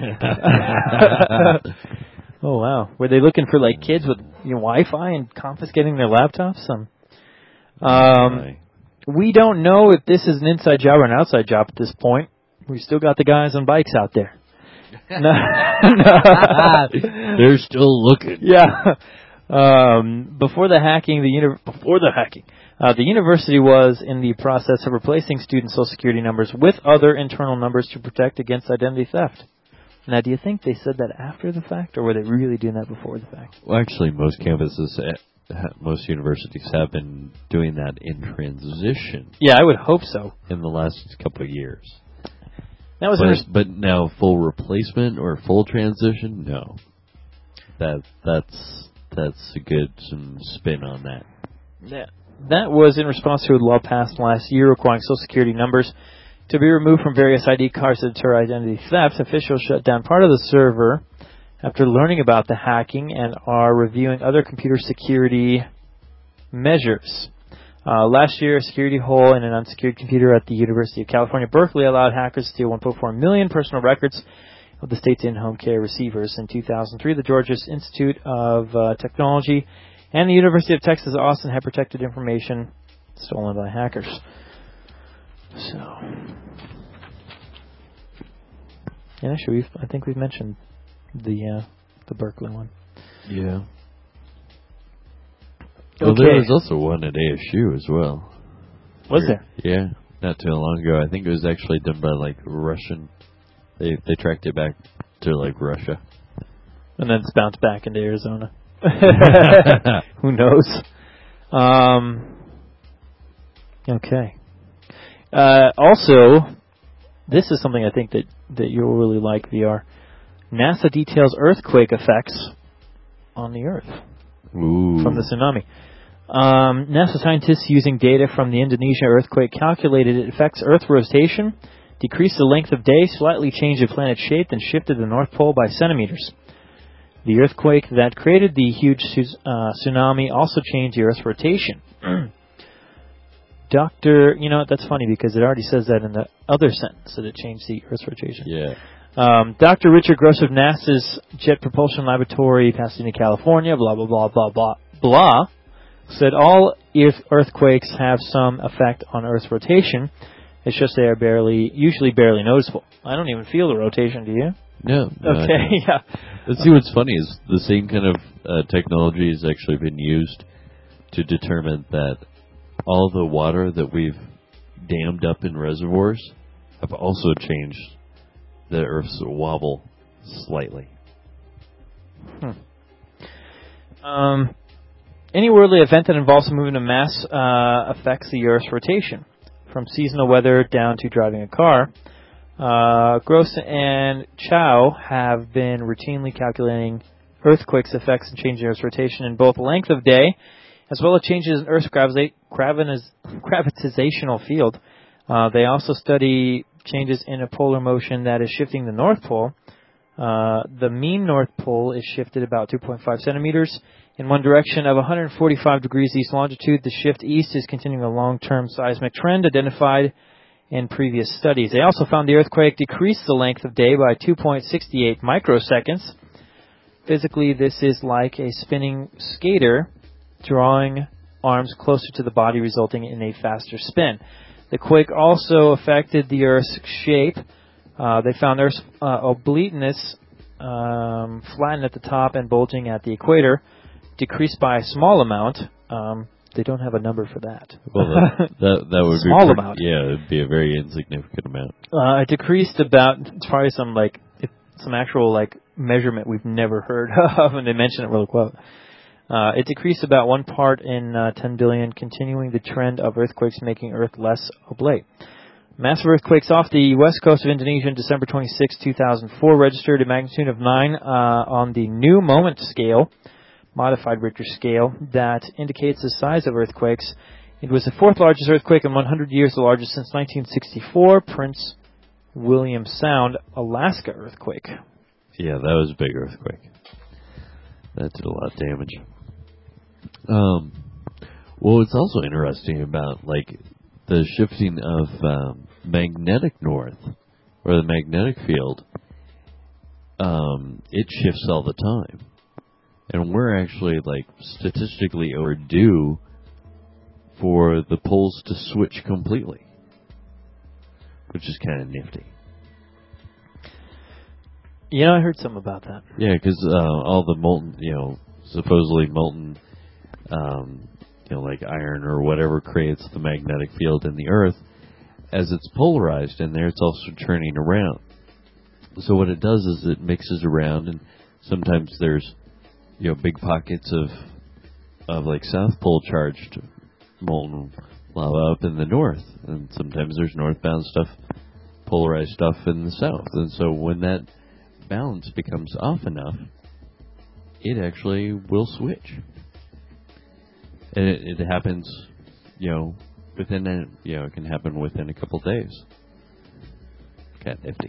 Oh, wow. Were they looking for, like, kids with you know, Wi-Fi and confiscating their laptops? Um, um, we don't know if this is an inside job or an outside job at this point. We've still got the guys on bikes out there. No. They're still looking. Yeah. Um, before the hacking, the uni- before the hacking, uh, the university was in the process of replacing student social security numbers with other internal numbers to protect against identity theft. Now, do you think they said that after the fact, or were they really doing that before the fact? Well, actually, most campuses, at, most universities have been doing that in transition. Yeah, I would hope so. In the last couple of years. That was but, res- but now full replacement or full transition, no. That that's that's a good some spin on that. Yeah. That was in response to a law passed last year requiring Social Security numbers to be removed from various I D cards to deter identity theft. Officials shut down part of the server after learning about the hacking and are reviewing other computer security measures. Uh, last year, a security hole in an unsecured computer at the University of California, Berkeley allowed hackers to steal one point four million personal records of the state's in-home care receivers. In two thousand three, the Georgia Institute of uh, Technology and the University of Texas Austin had protected information stolen by hackers. So, yeah, actually, we've, I think we've mentioned the uh, the Berkeley one. Yeah. Okay. Well, there was also one at A S U as well. Was Where, there? Yeah, not too long ago. I think it was actually done by like Russian. They they tracked it back to like Russia, and then it's bounced back into Arizona. Who knows? Um. Okay. Uh, also, this is something I think that, that you'll really like, V R. NASA details earthquake effects on the Earth. Ooh. From the tsunami. Um, NASA scientists using data from the Indonesia earthquake calculated it affects Earth rotation, decreased the length of day, slightly changed the planet's shape, and shifted the North Pole by centimeters. The earthquake that created the huge uh, tsunami also changed the Earth's rotation. Doctor, you know what, that's funny because it already says that in the other sentence that it changed the Earth's rotation. Yeah. Um, Doctor Richard Gross of NASA's Jet Propulsion Laboratory, Pasadena, California, blah, blah, blah, blah, blah, blah, said all if earthquakes have some effect on Earth's rotation. It's just they are barely, usually barely noticeable. I don't even feel the rotation, do you? No. Okay, yeah. Let's see what's funny is the same kind of uh, technology has actually been used to determine that all the water that we've dammed up in reservoirs have also changed the Earth's wobble slightly. Hmm. Um, any worldly event that involves the movement of mass uh, affects the Earth's rotation, from seasonal weather down to driving a car. Uh, Gross and Chow have been routinely calculating earthquakes' effects and changing Earth's rotation in both length of day as well as changes in Earth's gravita- gravitiz- gravitational field. Uh, they also study changes in a polar motion that is shifting the North Pole. Uh, the mean North Pole is shifted about two point five centimeters in one direction of one hundred forty-five degrees east longitude. The shift east is continuing a long-term seismic trend identified in previous studies. They also found the earthquake decreased the length of day by two point six eight microseconds. Physically, this is like a spinning skater drawing arms closer to the body, resulting in a faster spin. The quake also affected the Earth's shape. Uh, they found Earth's uh, obliqueness, um, flattened at the top and bulging at the equator, decreased by a small amount. Um, they don't have a number for that. Well, that that, that would small be pretty, amount. Yeah, it would be a very insignificant amount. Uh, it decreased about. It's probably some like it, some actual like measurement we've never heard of, and they mention it real quote. Uh, it decreased about one part in uh, ten billion, continuing the trend of earthquakes making Earth less oblate. Massive earthquakes off the west coast of Indonesia on December twenty-sixth, two thousand four registered a magnitude of nine uh, on the new moment scale, modified Richter scale, that indicates the size of earthquakes. It was the fourth largest earthquake in one hundred years, the largest since nineteen sixty-four, Prince William Sound, Alaska earthquake. Yeah, that was a big earthquake. That did a lot of damage. Um, well, it's also interesting about like the shifting of um, magnetic north or the magnetic field. Um, it shifts all the time, and we're actually like statistically overdue for the poles to switch completely, which is kind of nifty. Yeah, I heard something about that. Yeah, because uh, all the molten, you know, supposedly molten, um, you know, like iron or whatever creates the magnetic field in the Earth, as it's polarized in there, it's also turning around. So what it does is it mixes around, and sometimes there's, you know, big pockets of of like South Pole charged molten lava up in the north, and sometimes there's northbound stuff, polarized stuff in the south. And so when that balance becomes off enough, it actually will switch. And it, it happens, you know, within a, you know, it can happen within a couple days. Kind of nifty.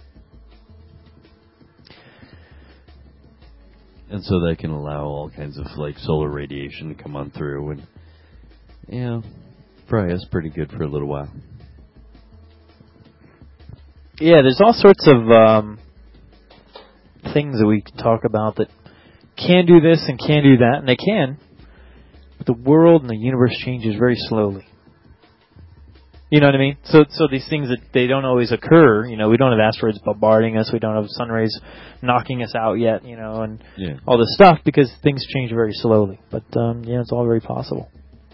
And so that can allow all kinds of like solar radiation to come on through, and you know, fry us pretty good for a little while. Yeah, there's all sorts of um, things that we can talk about that can do this and can do that, and they can. But the world and the universe changes very slowly. You know what I mean? So so these things, that they don't always occur. You know, we don't have asteroids bombarding us. We don't have sun rays knocking us out yet, you know, and yeah. all this stuff, because things change very slowly. But, um, yeah, it's all very possible.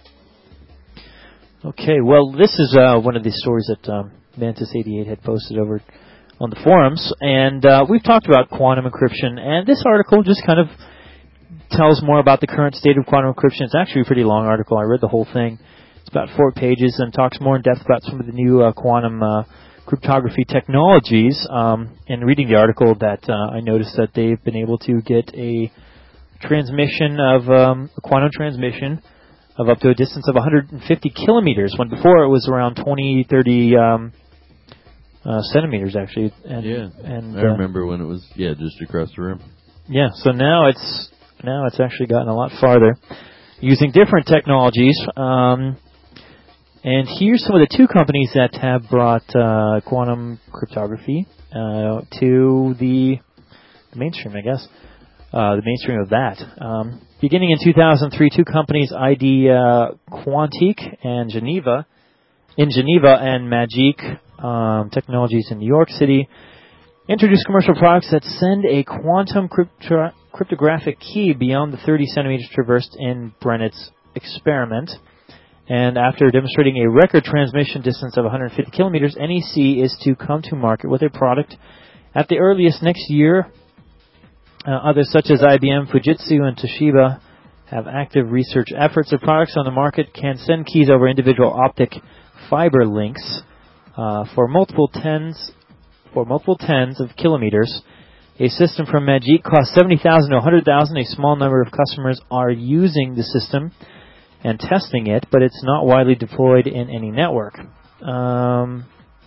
Okay, well, this is uh, one of the stories that um, Mantis eighty-eight had posted over on the forums. And uh, we've talked about quantum encryption. And this article just kind of tells more about the current state of quantum encryption. It's actually a pretty long article. I read the whole thing. It's about four pages and talks more in depth about some of the new uh, quantum uh, cryptography technologies. Um, and reading the article, that uh, I noticed that they've been able to get a transmission of um, a quantum transmission of up to a distance of one hundred fifty kilometers, when before it was around twenty, thirty um, uh, centimeters, actually. And, yeah, and I uh, remember when it was yeah just across the room. Yeah, so now it's now it's actually gotten a lot farther, using different technologies. Um, And here's some of the two companies that have brought uh, quantum cryptography uh, to the, the mainstream, I guess, uh, the mainstream of that. Um, beginning in two thousand three, two companies, I D uh, Quantique and Geneva, in Geneva, and Magic um, Technologies in New York City, introduced commercial products that send a quantum crypto- cryptographic key beyond the thirty centimeters traversed in Brennet's experiment. And after demonstrating a record transmission distance of one hundred fifty kilometers, N E C is to come to market with a product at the earliest next year. Uh, others such as I B M, Fujitsu, and Toshiba have active research efforts. The products on the market can send keys over individual optic fiber links uh, for multiple tens for multiple tens of kilometers. A system from Magic costs seventy thousand dollars to one hundred thousand dollars. A small number of customers are using the system and testing it, but it's not widely deployed in any network. Um,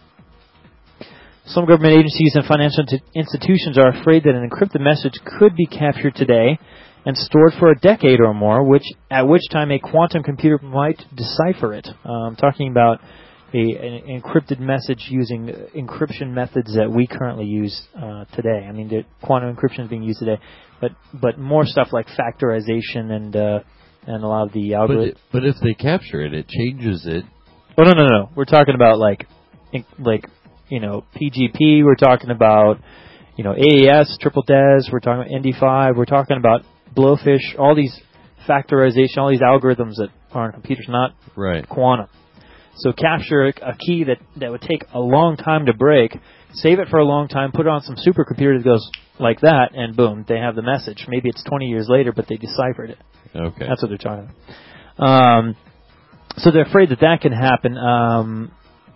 some government agencies and financial t- institutions are afraid that an encrypted message could be captured today and stored for a decade or more, which at which time a quantum computer might decipher it. Um, talking about a, an encrypted message using encryption methods that we currently use uh, today. I mean, the quantum encryption is being used today, but but more stuff like factorization and uh, and a lot of the algorithms. But, but if they capture it, it changes it. Oh, no, no, no. We're talking about, like, in, like you know, P G P. We're talking about, you know, A E S, Triple D E S. We're talking about N D five. We're talking about Blowfish. All these factorization, all these algorithms that are on computers, not right. quantum. So capture a, a key that, that would take a long time to break, save it for a long time, put it on some supercomputer that goes like that, and boom, they have the message. Maybe it's twenty years later, but they deciphered it. Okay. That's what they're talking about. Um, so they're afraid that that can happen. Um,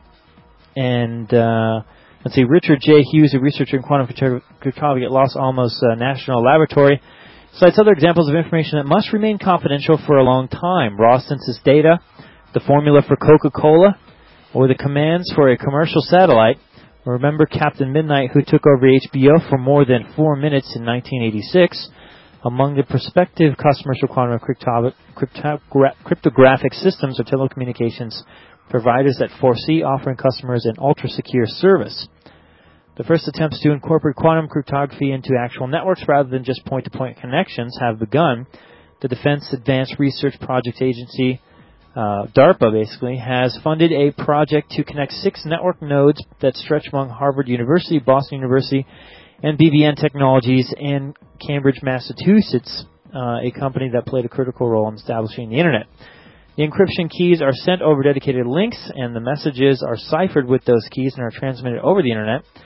and uh, let's see, Richard J. Hughes, a researcher in quantum cryptography at Los Alamos uh, National Laboratory, cites other examples of information that must remain confidential for a long time. Raw census data, the formula for Coca-Cola, or the commands for a commercial satellite. Remember Captain Midnight, who took over H B O for more than four minutes in nineteen eighty-six? Among the prospective customers for quantum crypto- cryptogra- cryptographic systems or telecommunications providers that foresee offering customers an ultra-secure service. The first attempts to incorporate quantum cryptography into actual networks rather than just point-to-point connections have begun. The Defense Advanced Research Project Agency, uh, DARPA basically, has funded a project to connect six network nodes that stretch among Harvard University, Boston University, and B B N Technologies in Cambridge, Massachusetts, uh, a company that played a critical role in establishing the Internet. The encryption keys are sent over dedicated links, and the messages are ciphered with those keys and are transmitted over the Internet.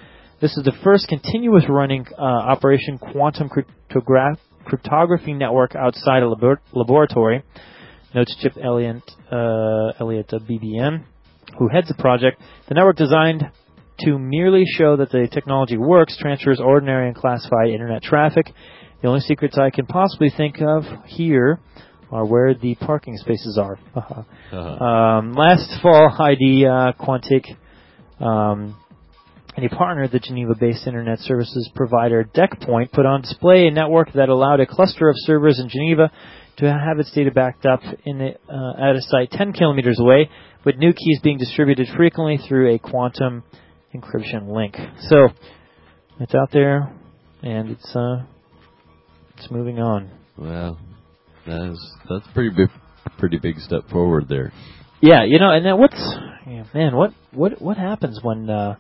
This is the first continuous running uh, Operation Quantum Cryptogra- Cryptography Network outside a labor- laboratory, notes Chip Elliott, uh, Elliott of B B M, who heads the project. The network, designed to merely show that the technology works, transfers ordinary and classified Internet traffic. The only secrets I can possibly think of here are where the parking spaces are. uh-huh. um, last fall, I D uh, Quantic um, and a partner, the Geneva-based Internet services provider DeckPoint, put on display a network that allowed a cluster of servers in Geneva to have its data backed up in the, uh, at a site ten kilometers away, with new keys being distributed frequently through a quantum encryption link. So it's out there, and it's uh, it's moving on. Wow, that's that's pretty big, pretty big step forward there. Yeah, you know, and then what's yeah, man, what what what happens when uh,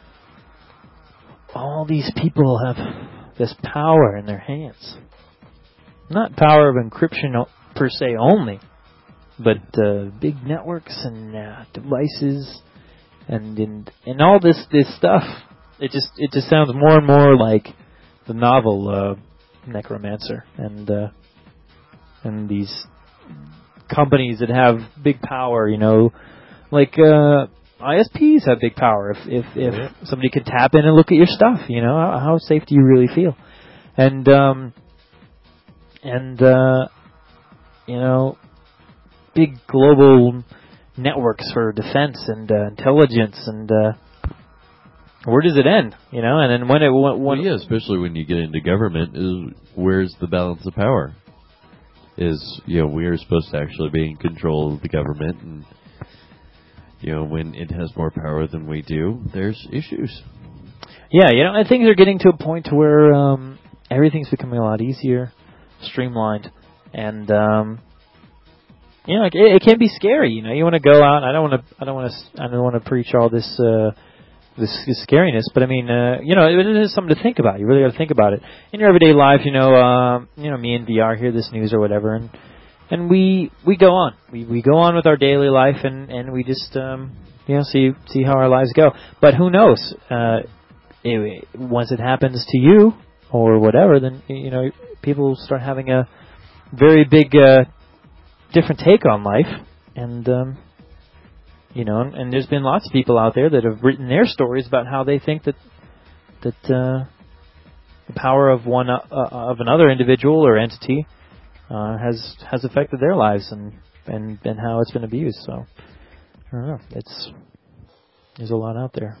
all these people have this power in their hands? Not power of encryption o- per se only, but uh, big networks and uh, devices and, and and all this this stuff. It just it just sounds more and more like the novel uh, Necromancer and uh, and these companies that have big power. You know, like uh, I S Ps have big power. If if if yeah. somebody could tap in and look at your stuff, you know, how, how safe do you really feel? And um, and uh, you know, big global networks for defense and uh, intelligence, and uh, where does it end? You know, and then when it when, well, yeah, especially when you get into government, is where's the balance of power? Is, you know, we are supposed to actually be in control of the government, and you know, when it has more power than we do, there's issues. Yeah, you know, and things are getting to a point to where um, everything's becoming a lot easier, streamlined, and um, you know, it, it can be scary. You know, you want to go out. I don't want to. I don't want to. I don't want to preach all this, uh, this, this scariness. But I mean, uh, you know, it, it is something to think about. You really got to think about it in your everyday life. You know, uh, you know, me and V R hear this news or whatever, and and we we go on. We we go on with our daily life, and, and we just um, you know see see how our lives go. But who knows? Uh, it, once it happens to you or whatever, then you know people start having a very big. Uh, different take on life, and um, you know, and, and there's been lots of people out there that have written their stories about how they think that that uh, the power of one uh, of another individual or entity uh, has has affected their lives, and, and and how it's been abused. So I don't know. It's there's a lot out there.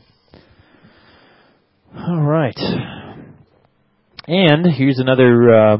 All right, and here's another. Uh,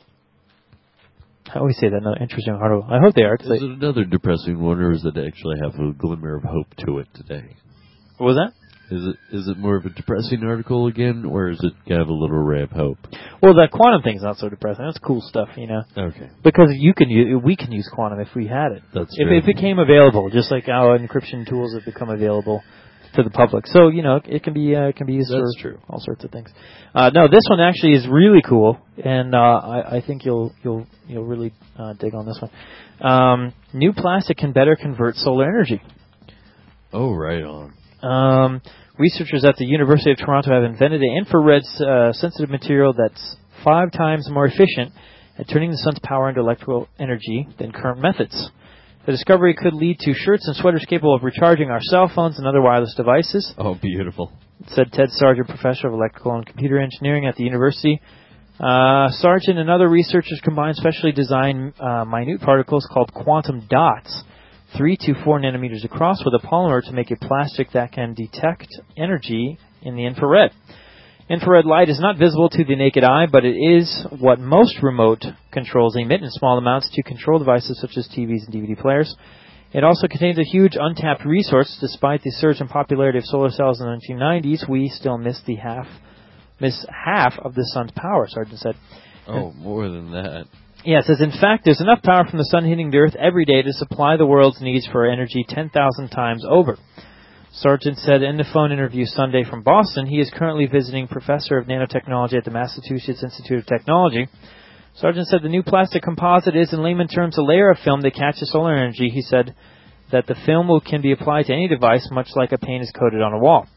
I always say that, another interesting article. I hope they are. Is it another depressing one, or does it actually have a glimmer of hope to it today? What was that? Is it is it more of a depressing article again, or is it have a little ray of hope? Well, that quantum thing's not so depressing. That's cool stuff, you know. Okay. Because you can use, we can use quantum if we had it. That's if, true. if it became available, just like our encryption tools have become available to the public. So, you know, it can be uh, it can be used That's for true. all sorts of things. Uh, no, this one actually is really cool, and uh, I, I think you'll you'll you'll really uh, dig on this one. Um, new plastic can better convert solar energy. Oh, right on. Um, researchers at the University of Toronto have invented an infrared uh, sensitive material that's five times more efficient at turning the sun's power into electrical energy than current methods. The discovery could lead to shirts and sweaters capable of recharging our cell phones and other wireless devices. Oh, beautiful. Said Ted Sargent, professor of electrical and computer engineering at the university. Uh, Sargent and other researchers combined specially designed uh, minute particles called quantum dots, three to four nanometers across, with a polymer to make a plastic that can detect energy in the infrared. Infrared light is not visible to the naked eye, but it is what most remote controls emit in small amounts to control devices such as T Vs and D V D players. It also contains a huge untapped resource. Despite the surge in popularity of solar cells in the nineteen nineties, we still miss the half, miss half of the sun's power, Sargent said. Oh, more than that. Yeah, it says, in fact, there's enough power from the sun hitting the Earth every day to supply the world's needs for energy ten thousand times over. Sargent said in the phone interview Sunday from Boston, he is currently visiting professor of nanotechnology at the Massachusetts Institute of Technology. Sargent said the new plastic composite is, in layman terms, a layer of film that catches solar energy. He said that the film will, can be applied to any device, much like a paint is coated on a wall.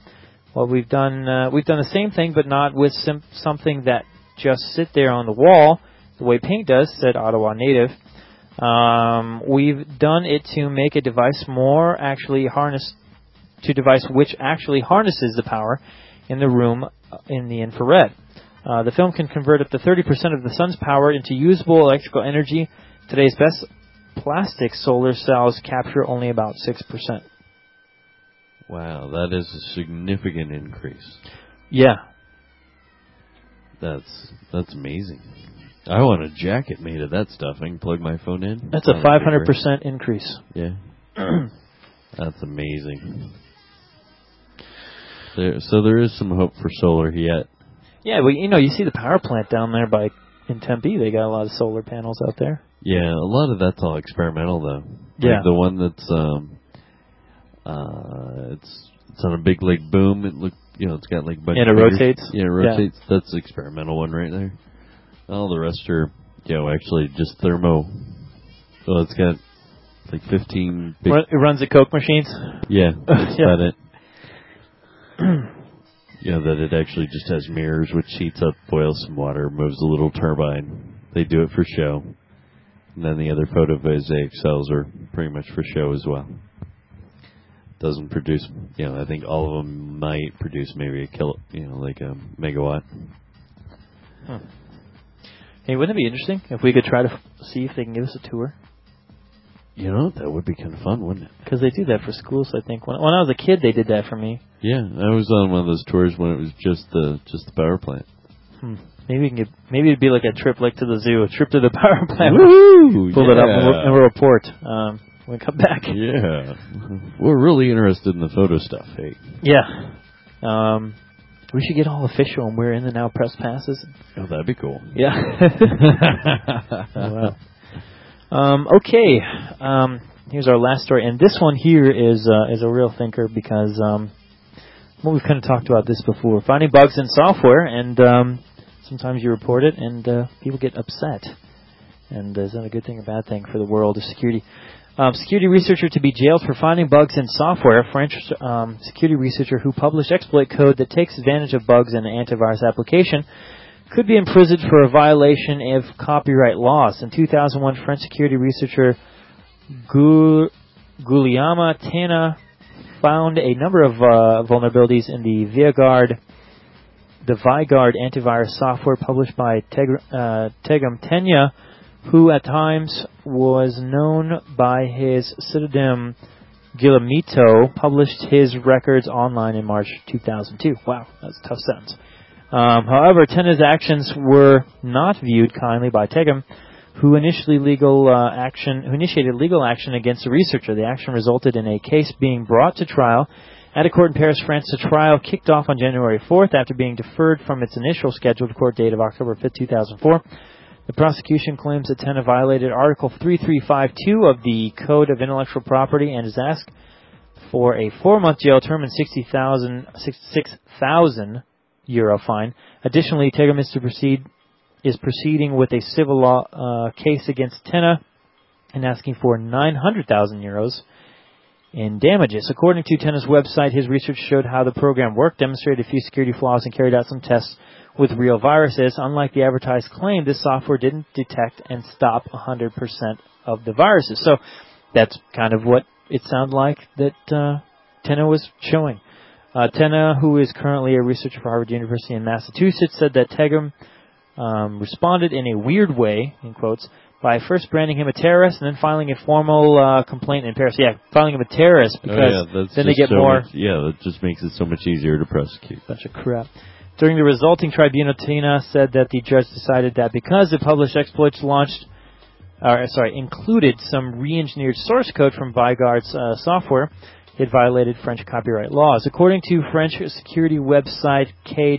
Well, we've done uh, we've done the same thing, but not with sim- something that just sit there on the wall, the way paint does, said Ottawa native. Um, we've done it to make a device more actually harness to device which actually harnesses the power in the room in the infrared. Uh, the film can convert up to thirty percent of the sun's power into usable electrical energy. Today's best plastic solar cells capture only about six percent. Wow, that is a significant increase. Yeah. That's that's amazing. I want a jacket made of that stuff. I can plug my phone in. That's a five hundred percent increase. Yeah. That's amazing. There, so there is some hope for solar yet. Yeah, well, you know, you see the power plant down there by in Tempe. They got a lot of solar panels out there. Yeah, a lot of that's all experimental, though. Yeah. Like the one that's um, uh, it's it's on a big like boom. It look, you know, it's got like a bunch and it of fingers. rotates. Yeah, it rotates. Yeah. That's the experimental one right there. All the rest are, you know, actually just thermo. Well, it's got like fifteen. Big it runs the Coke machines. Yeah, that's yeah. about it. You know, that it actually just has mirrors, which heats up, boils some water, moves a little turbine. They do it for show. And then the other photovoltaic cells are pretty much for show as well. Doesn't produce, you know, I think all of them might produce maybe a kilo, you know, like a megawatt. Huh. Hey, wouldn't it be interesting if we could try to f- see if they can give us a tour? You know, that would be kind of fun, wouldn't it? Because they do that for schools, I think. When, when I was a kid, they did that for me. Yeah, I was on one of those tours when it was just the just the power plant. Hmm. Maybe we can get. Maybe it'd be like a trip, like to the zoo, a trip to the power plant. Woo! Pull yeah. it up and we'll, and we'll report um, when we come back. Yeah, we're really interested in the photo stuff. Hey. Yeah. Um, we should get all official and wear in the now press passes. Oh, that'd be cool. Yeah. Oh, wow. Um, okay, um, here's our last story, and this one here is uh, is a real thinker because um, well, we've kind of talked about this before. Finding bugs in software, and um, sometimes you report it, and uh, people get upset. And uh, is that a good thing or bad thing for the world of security? Um, security researcher to be jailed for finding bugs in software. French um, security researcher who published exploit code that takes advantage of bugs in an antivirus application could be imprisoned for a violation of copyright laws. In two thousand one, French security researcher Gu- Guillaume Tena found a number of uh, vulnerabilities in the ViGuard, the ViGuard antivirus software published by Teg- uh, Tegum Tenya, who at times was known by his pseudonym Guillemito, published his records online in March two thousand two. Wow, that's a tough sentence. Um, however, Tena's actions were not viewed kindly by Tegum, who initially legal uh, action, who initiated legal action against the researcher. The action resulted in a case being brought to trial at a court in Paris, France. The trial kicked off on January fourth after being deferred from its initial scheduled court date of October fifth, two thousand four. The prosecution claims that Tena violated Article thirty-three fifty-two of the Code of Intellectual Property and has asked for a four-month jail term and sixty thousand, sixty-six thousand euro fine. Additionally, Tegum is to proceed is proceeding with a civil law uh, case against Tena and asking for nine hundred thousand euros in damages. According to Tena's website, his research showed how the program worked, demonstrated a few security flaws, and carried out some tests with real viruses. Unlike the advertised claim, this software didn't detect and stop one hundred percent of the viruses. So that's kind of what it sounded like that uh, Tena was showing. Uh, Tena, who is currently a researcher for Harvard University in Massachusetts, said that Tegum um, responded in a weird way, in quotes, by first branding him a terrorist and then filing a formal uh, complaint in Paris. Yeah, filing him a terrorist because oh, yeah, then they get so more... Much, yeah, that just makes it so much easier to prosecute. Bunch of crap. During the resulting tribunal, Tena said that the judge decided that because the published exploits launched, or sorry, included some re-engineered source code from ViGuard's uh, software, it violated French copyright laws. According to French security website K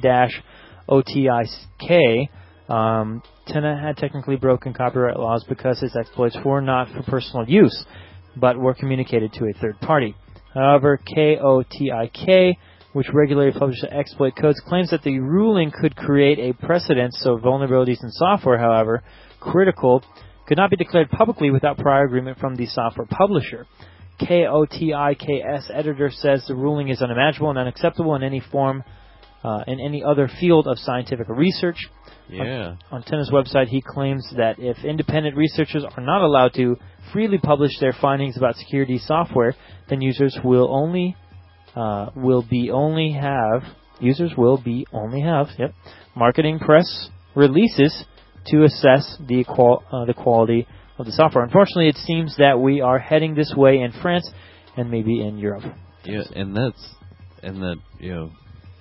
O T I K, um, Tena had technically broken copyright laws because his exploits were not for personal use, but were communicated to a third party. However, K O T I K, which regularly publishes exploit codes, claims that the ruling could create a precedent, so vulnerabilities in software, however critical, could not be declared publicly without prior agreement from the software publisher. K O T I K S editor says the ruling is unimaginable and unacceptable in any form, uh, in any other field of scientific research. Yeah. On, on Tenna's website, he claims that if independent researchers are not allowed to freely publish their findings about security software, then users will only uh, will be only have users will be only have yep marketing press releases to assess the qual uh, the quality of the software. Unfortunately, it seems that we are heading this way in France and maybe in Europe. Yeah, and that's and that you know.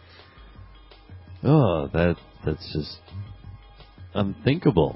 Oh, that that's just unthinkable.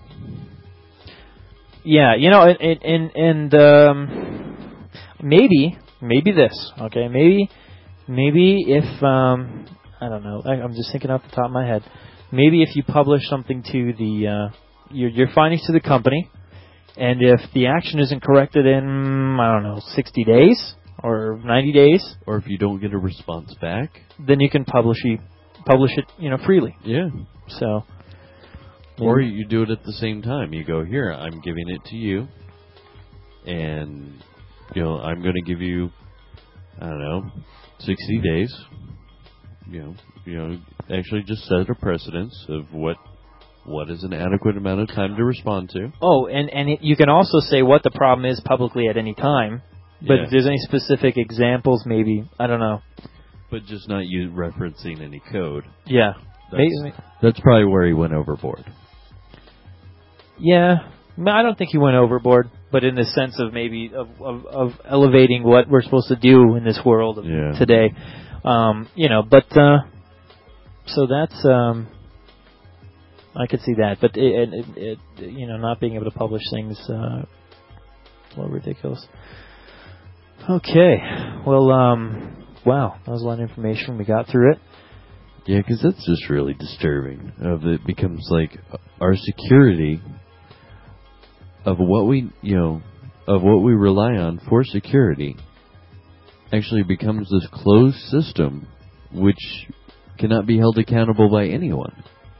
Yeah, you know, and and, and um, maybe maybe this, okay, maybe maybe if um, I don't know, I, I'm just thinking off the top of my head. Maybe if you publish something to the uh, your your findings to the company, and if the action isn't corrected in I don't know sixty days or ninety days, or if you don't get a response back, then you can publish you publish it you know freely. Yeah. So. Or you do it at the same time. You go, here, I'm giving it to you, and, you know, I'm going to give you, I don't know, sixty days. You know, you know, actually just set a precedence of what what is an adequate amount of time to respond to. Oh, and, and it, you can also say what the problem is publicly at any time. But Yeah. if there's any specific examples, maybe, I don't know. But just not you referencing any code. Yeah. That's, Maybe, that's probably where he went overboard. Yeah, no, I don't think he went overboard, but in the sense of maybe of, of, of elevating what we're supposed to do in this world of Yeah. today, um, you know. But uh, so that's um, I could see that, but it, it, it, you know, not being able to publish things, uh, a little ridiculous. Okay, well, um, wow, that was a lot of information. We got through it. Yeah, because that's just really disturbing. Of it becomes like our security of what we, you know, of what we rely on for security actually becomes this closed system which cannot be held accountable by anyone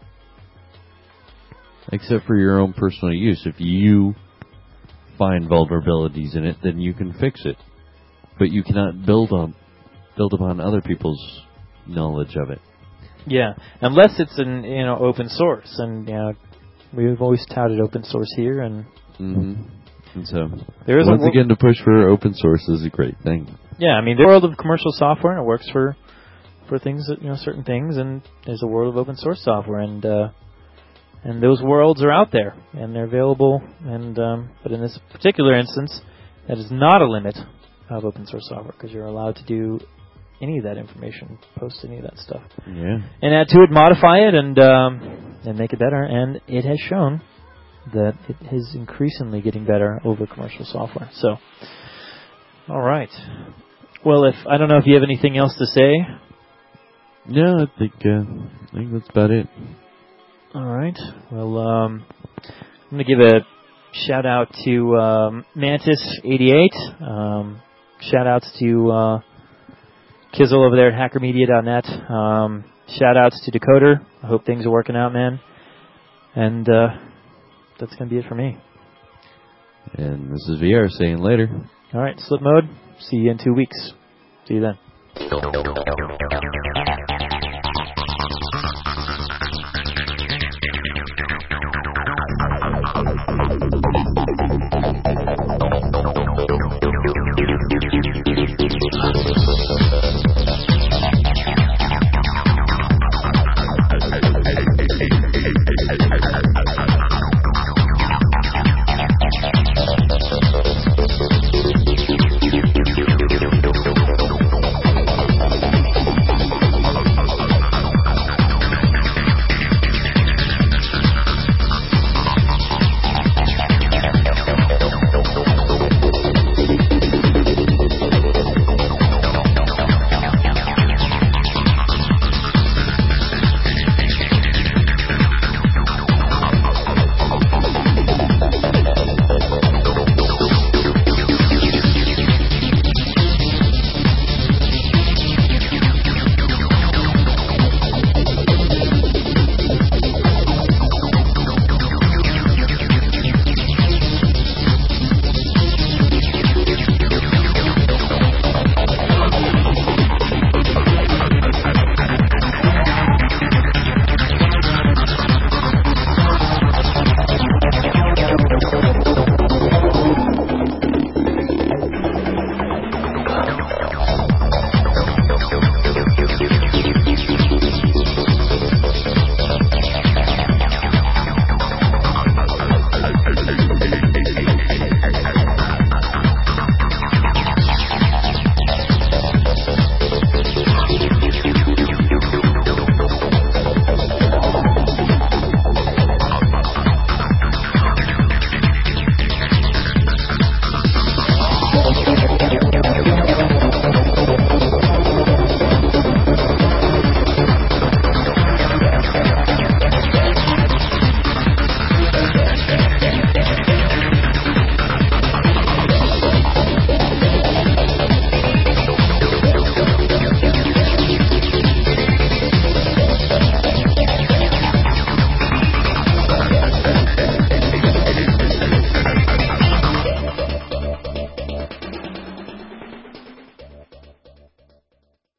except for your own personal use. If you find vulnerabilities in it, then you can fix it, but you cannot build on build upon other people's knowledge of it. Yeah, unless it's an you know open source, and you know we've always touted open source here, and Mm-hmm. And so, there is once a, again, to push for open source is a great thing. Yeah, I mean, there's a world of commercial software, and it works for for things that you know certain things, and there's a world of open source software, and uh, and those worlds are out there, and they're available, and um, but in this particular instance, that is not a limit of open source software because you're allowed to do any of that information, post any of that stuff. Yeah. And add to it, modify it, and um, and make it better. And it has shown that it is increasingly getting better over commercial software. So, all right. Well, if I don't know if you have anything else to say. No, I think uh, I think that's about it. All right. Well, um, I'm going to give a shout out to um, Mantis eighty-eight. Um, shout outs to uh, Kizzle over there at hacker media dot net. Um, shout outs to Decoder. I hope things are working out, man. And uh, that's going to be it for me. And this is V R saying later. All right, Slip Mode. See you in two weeks. See you then.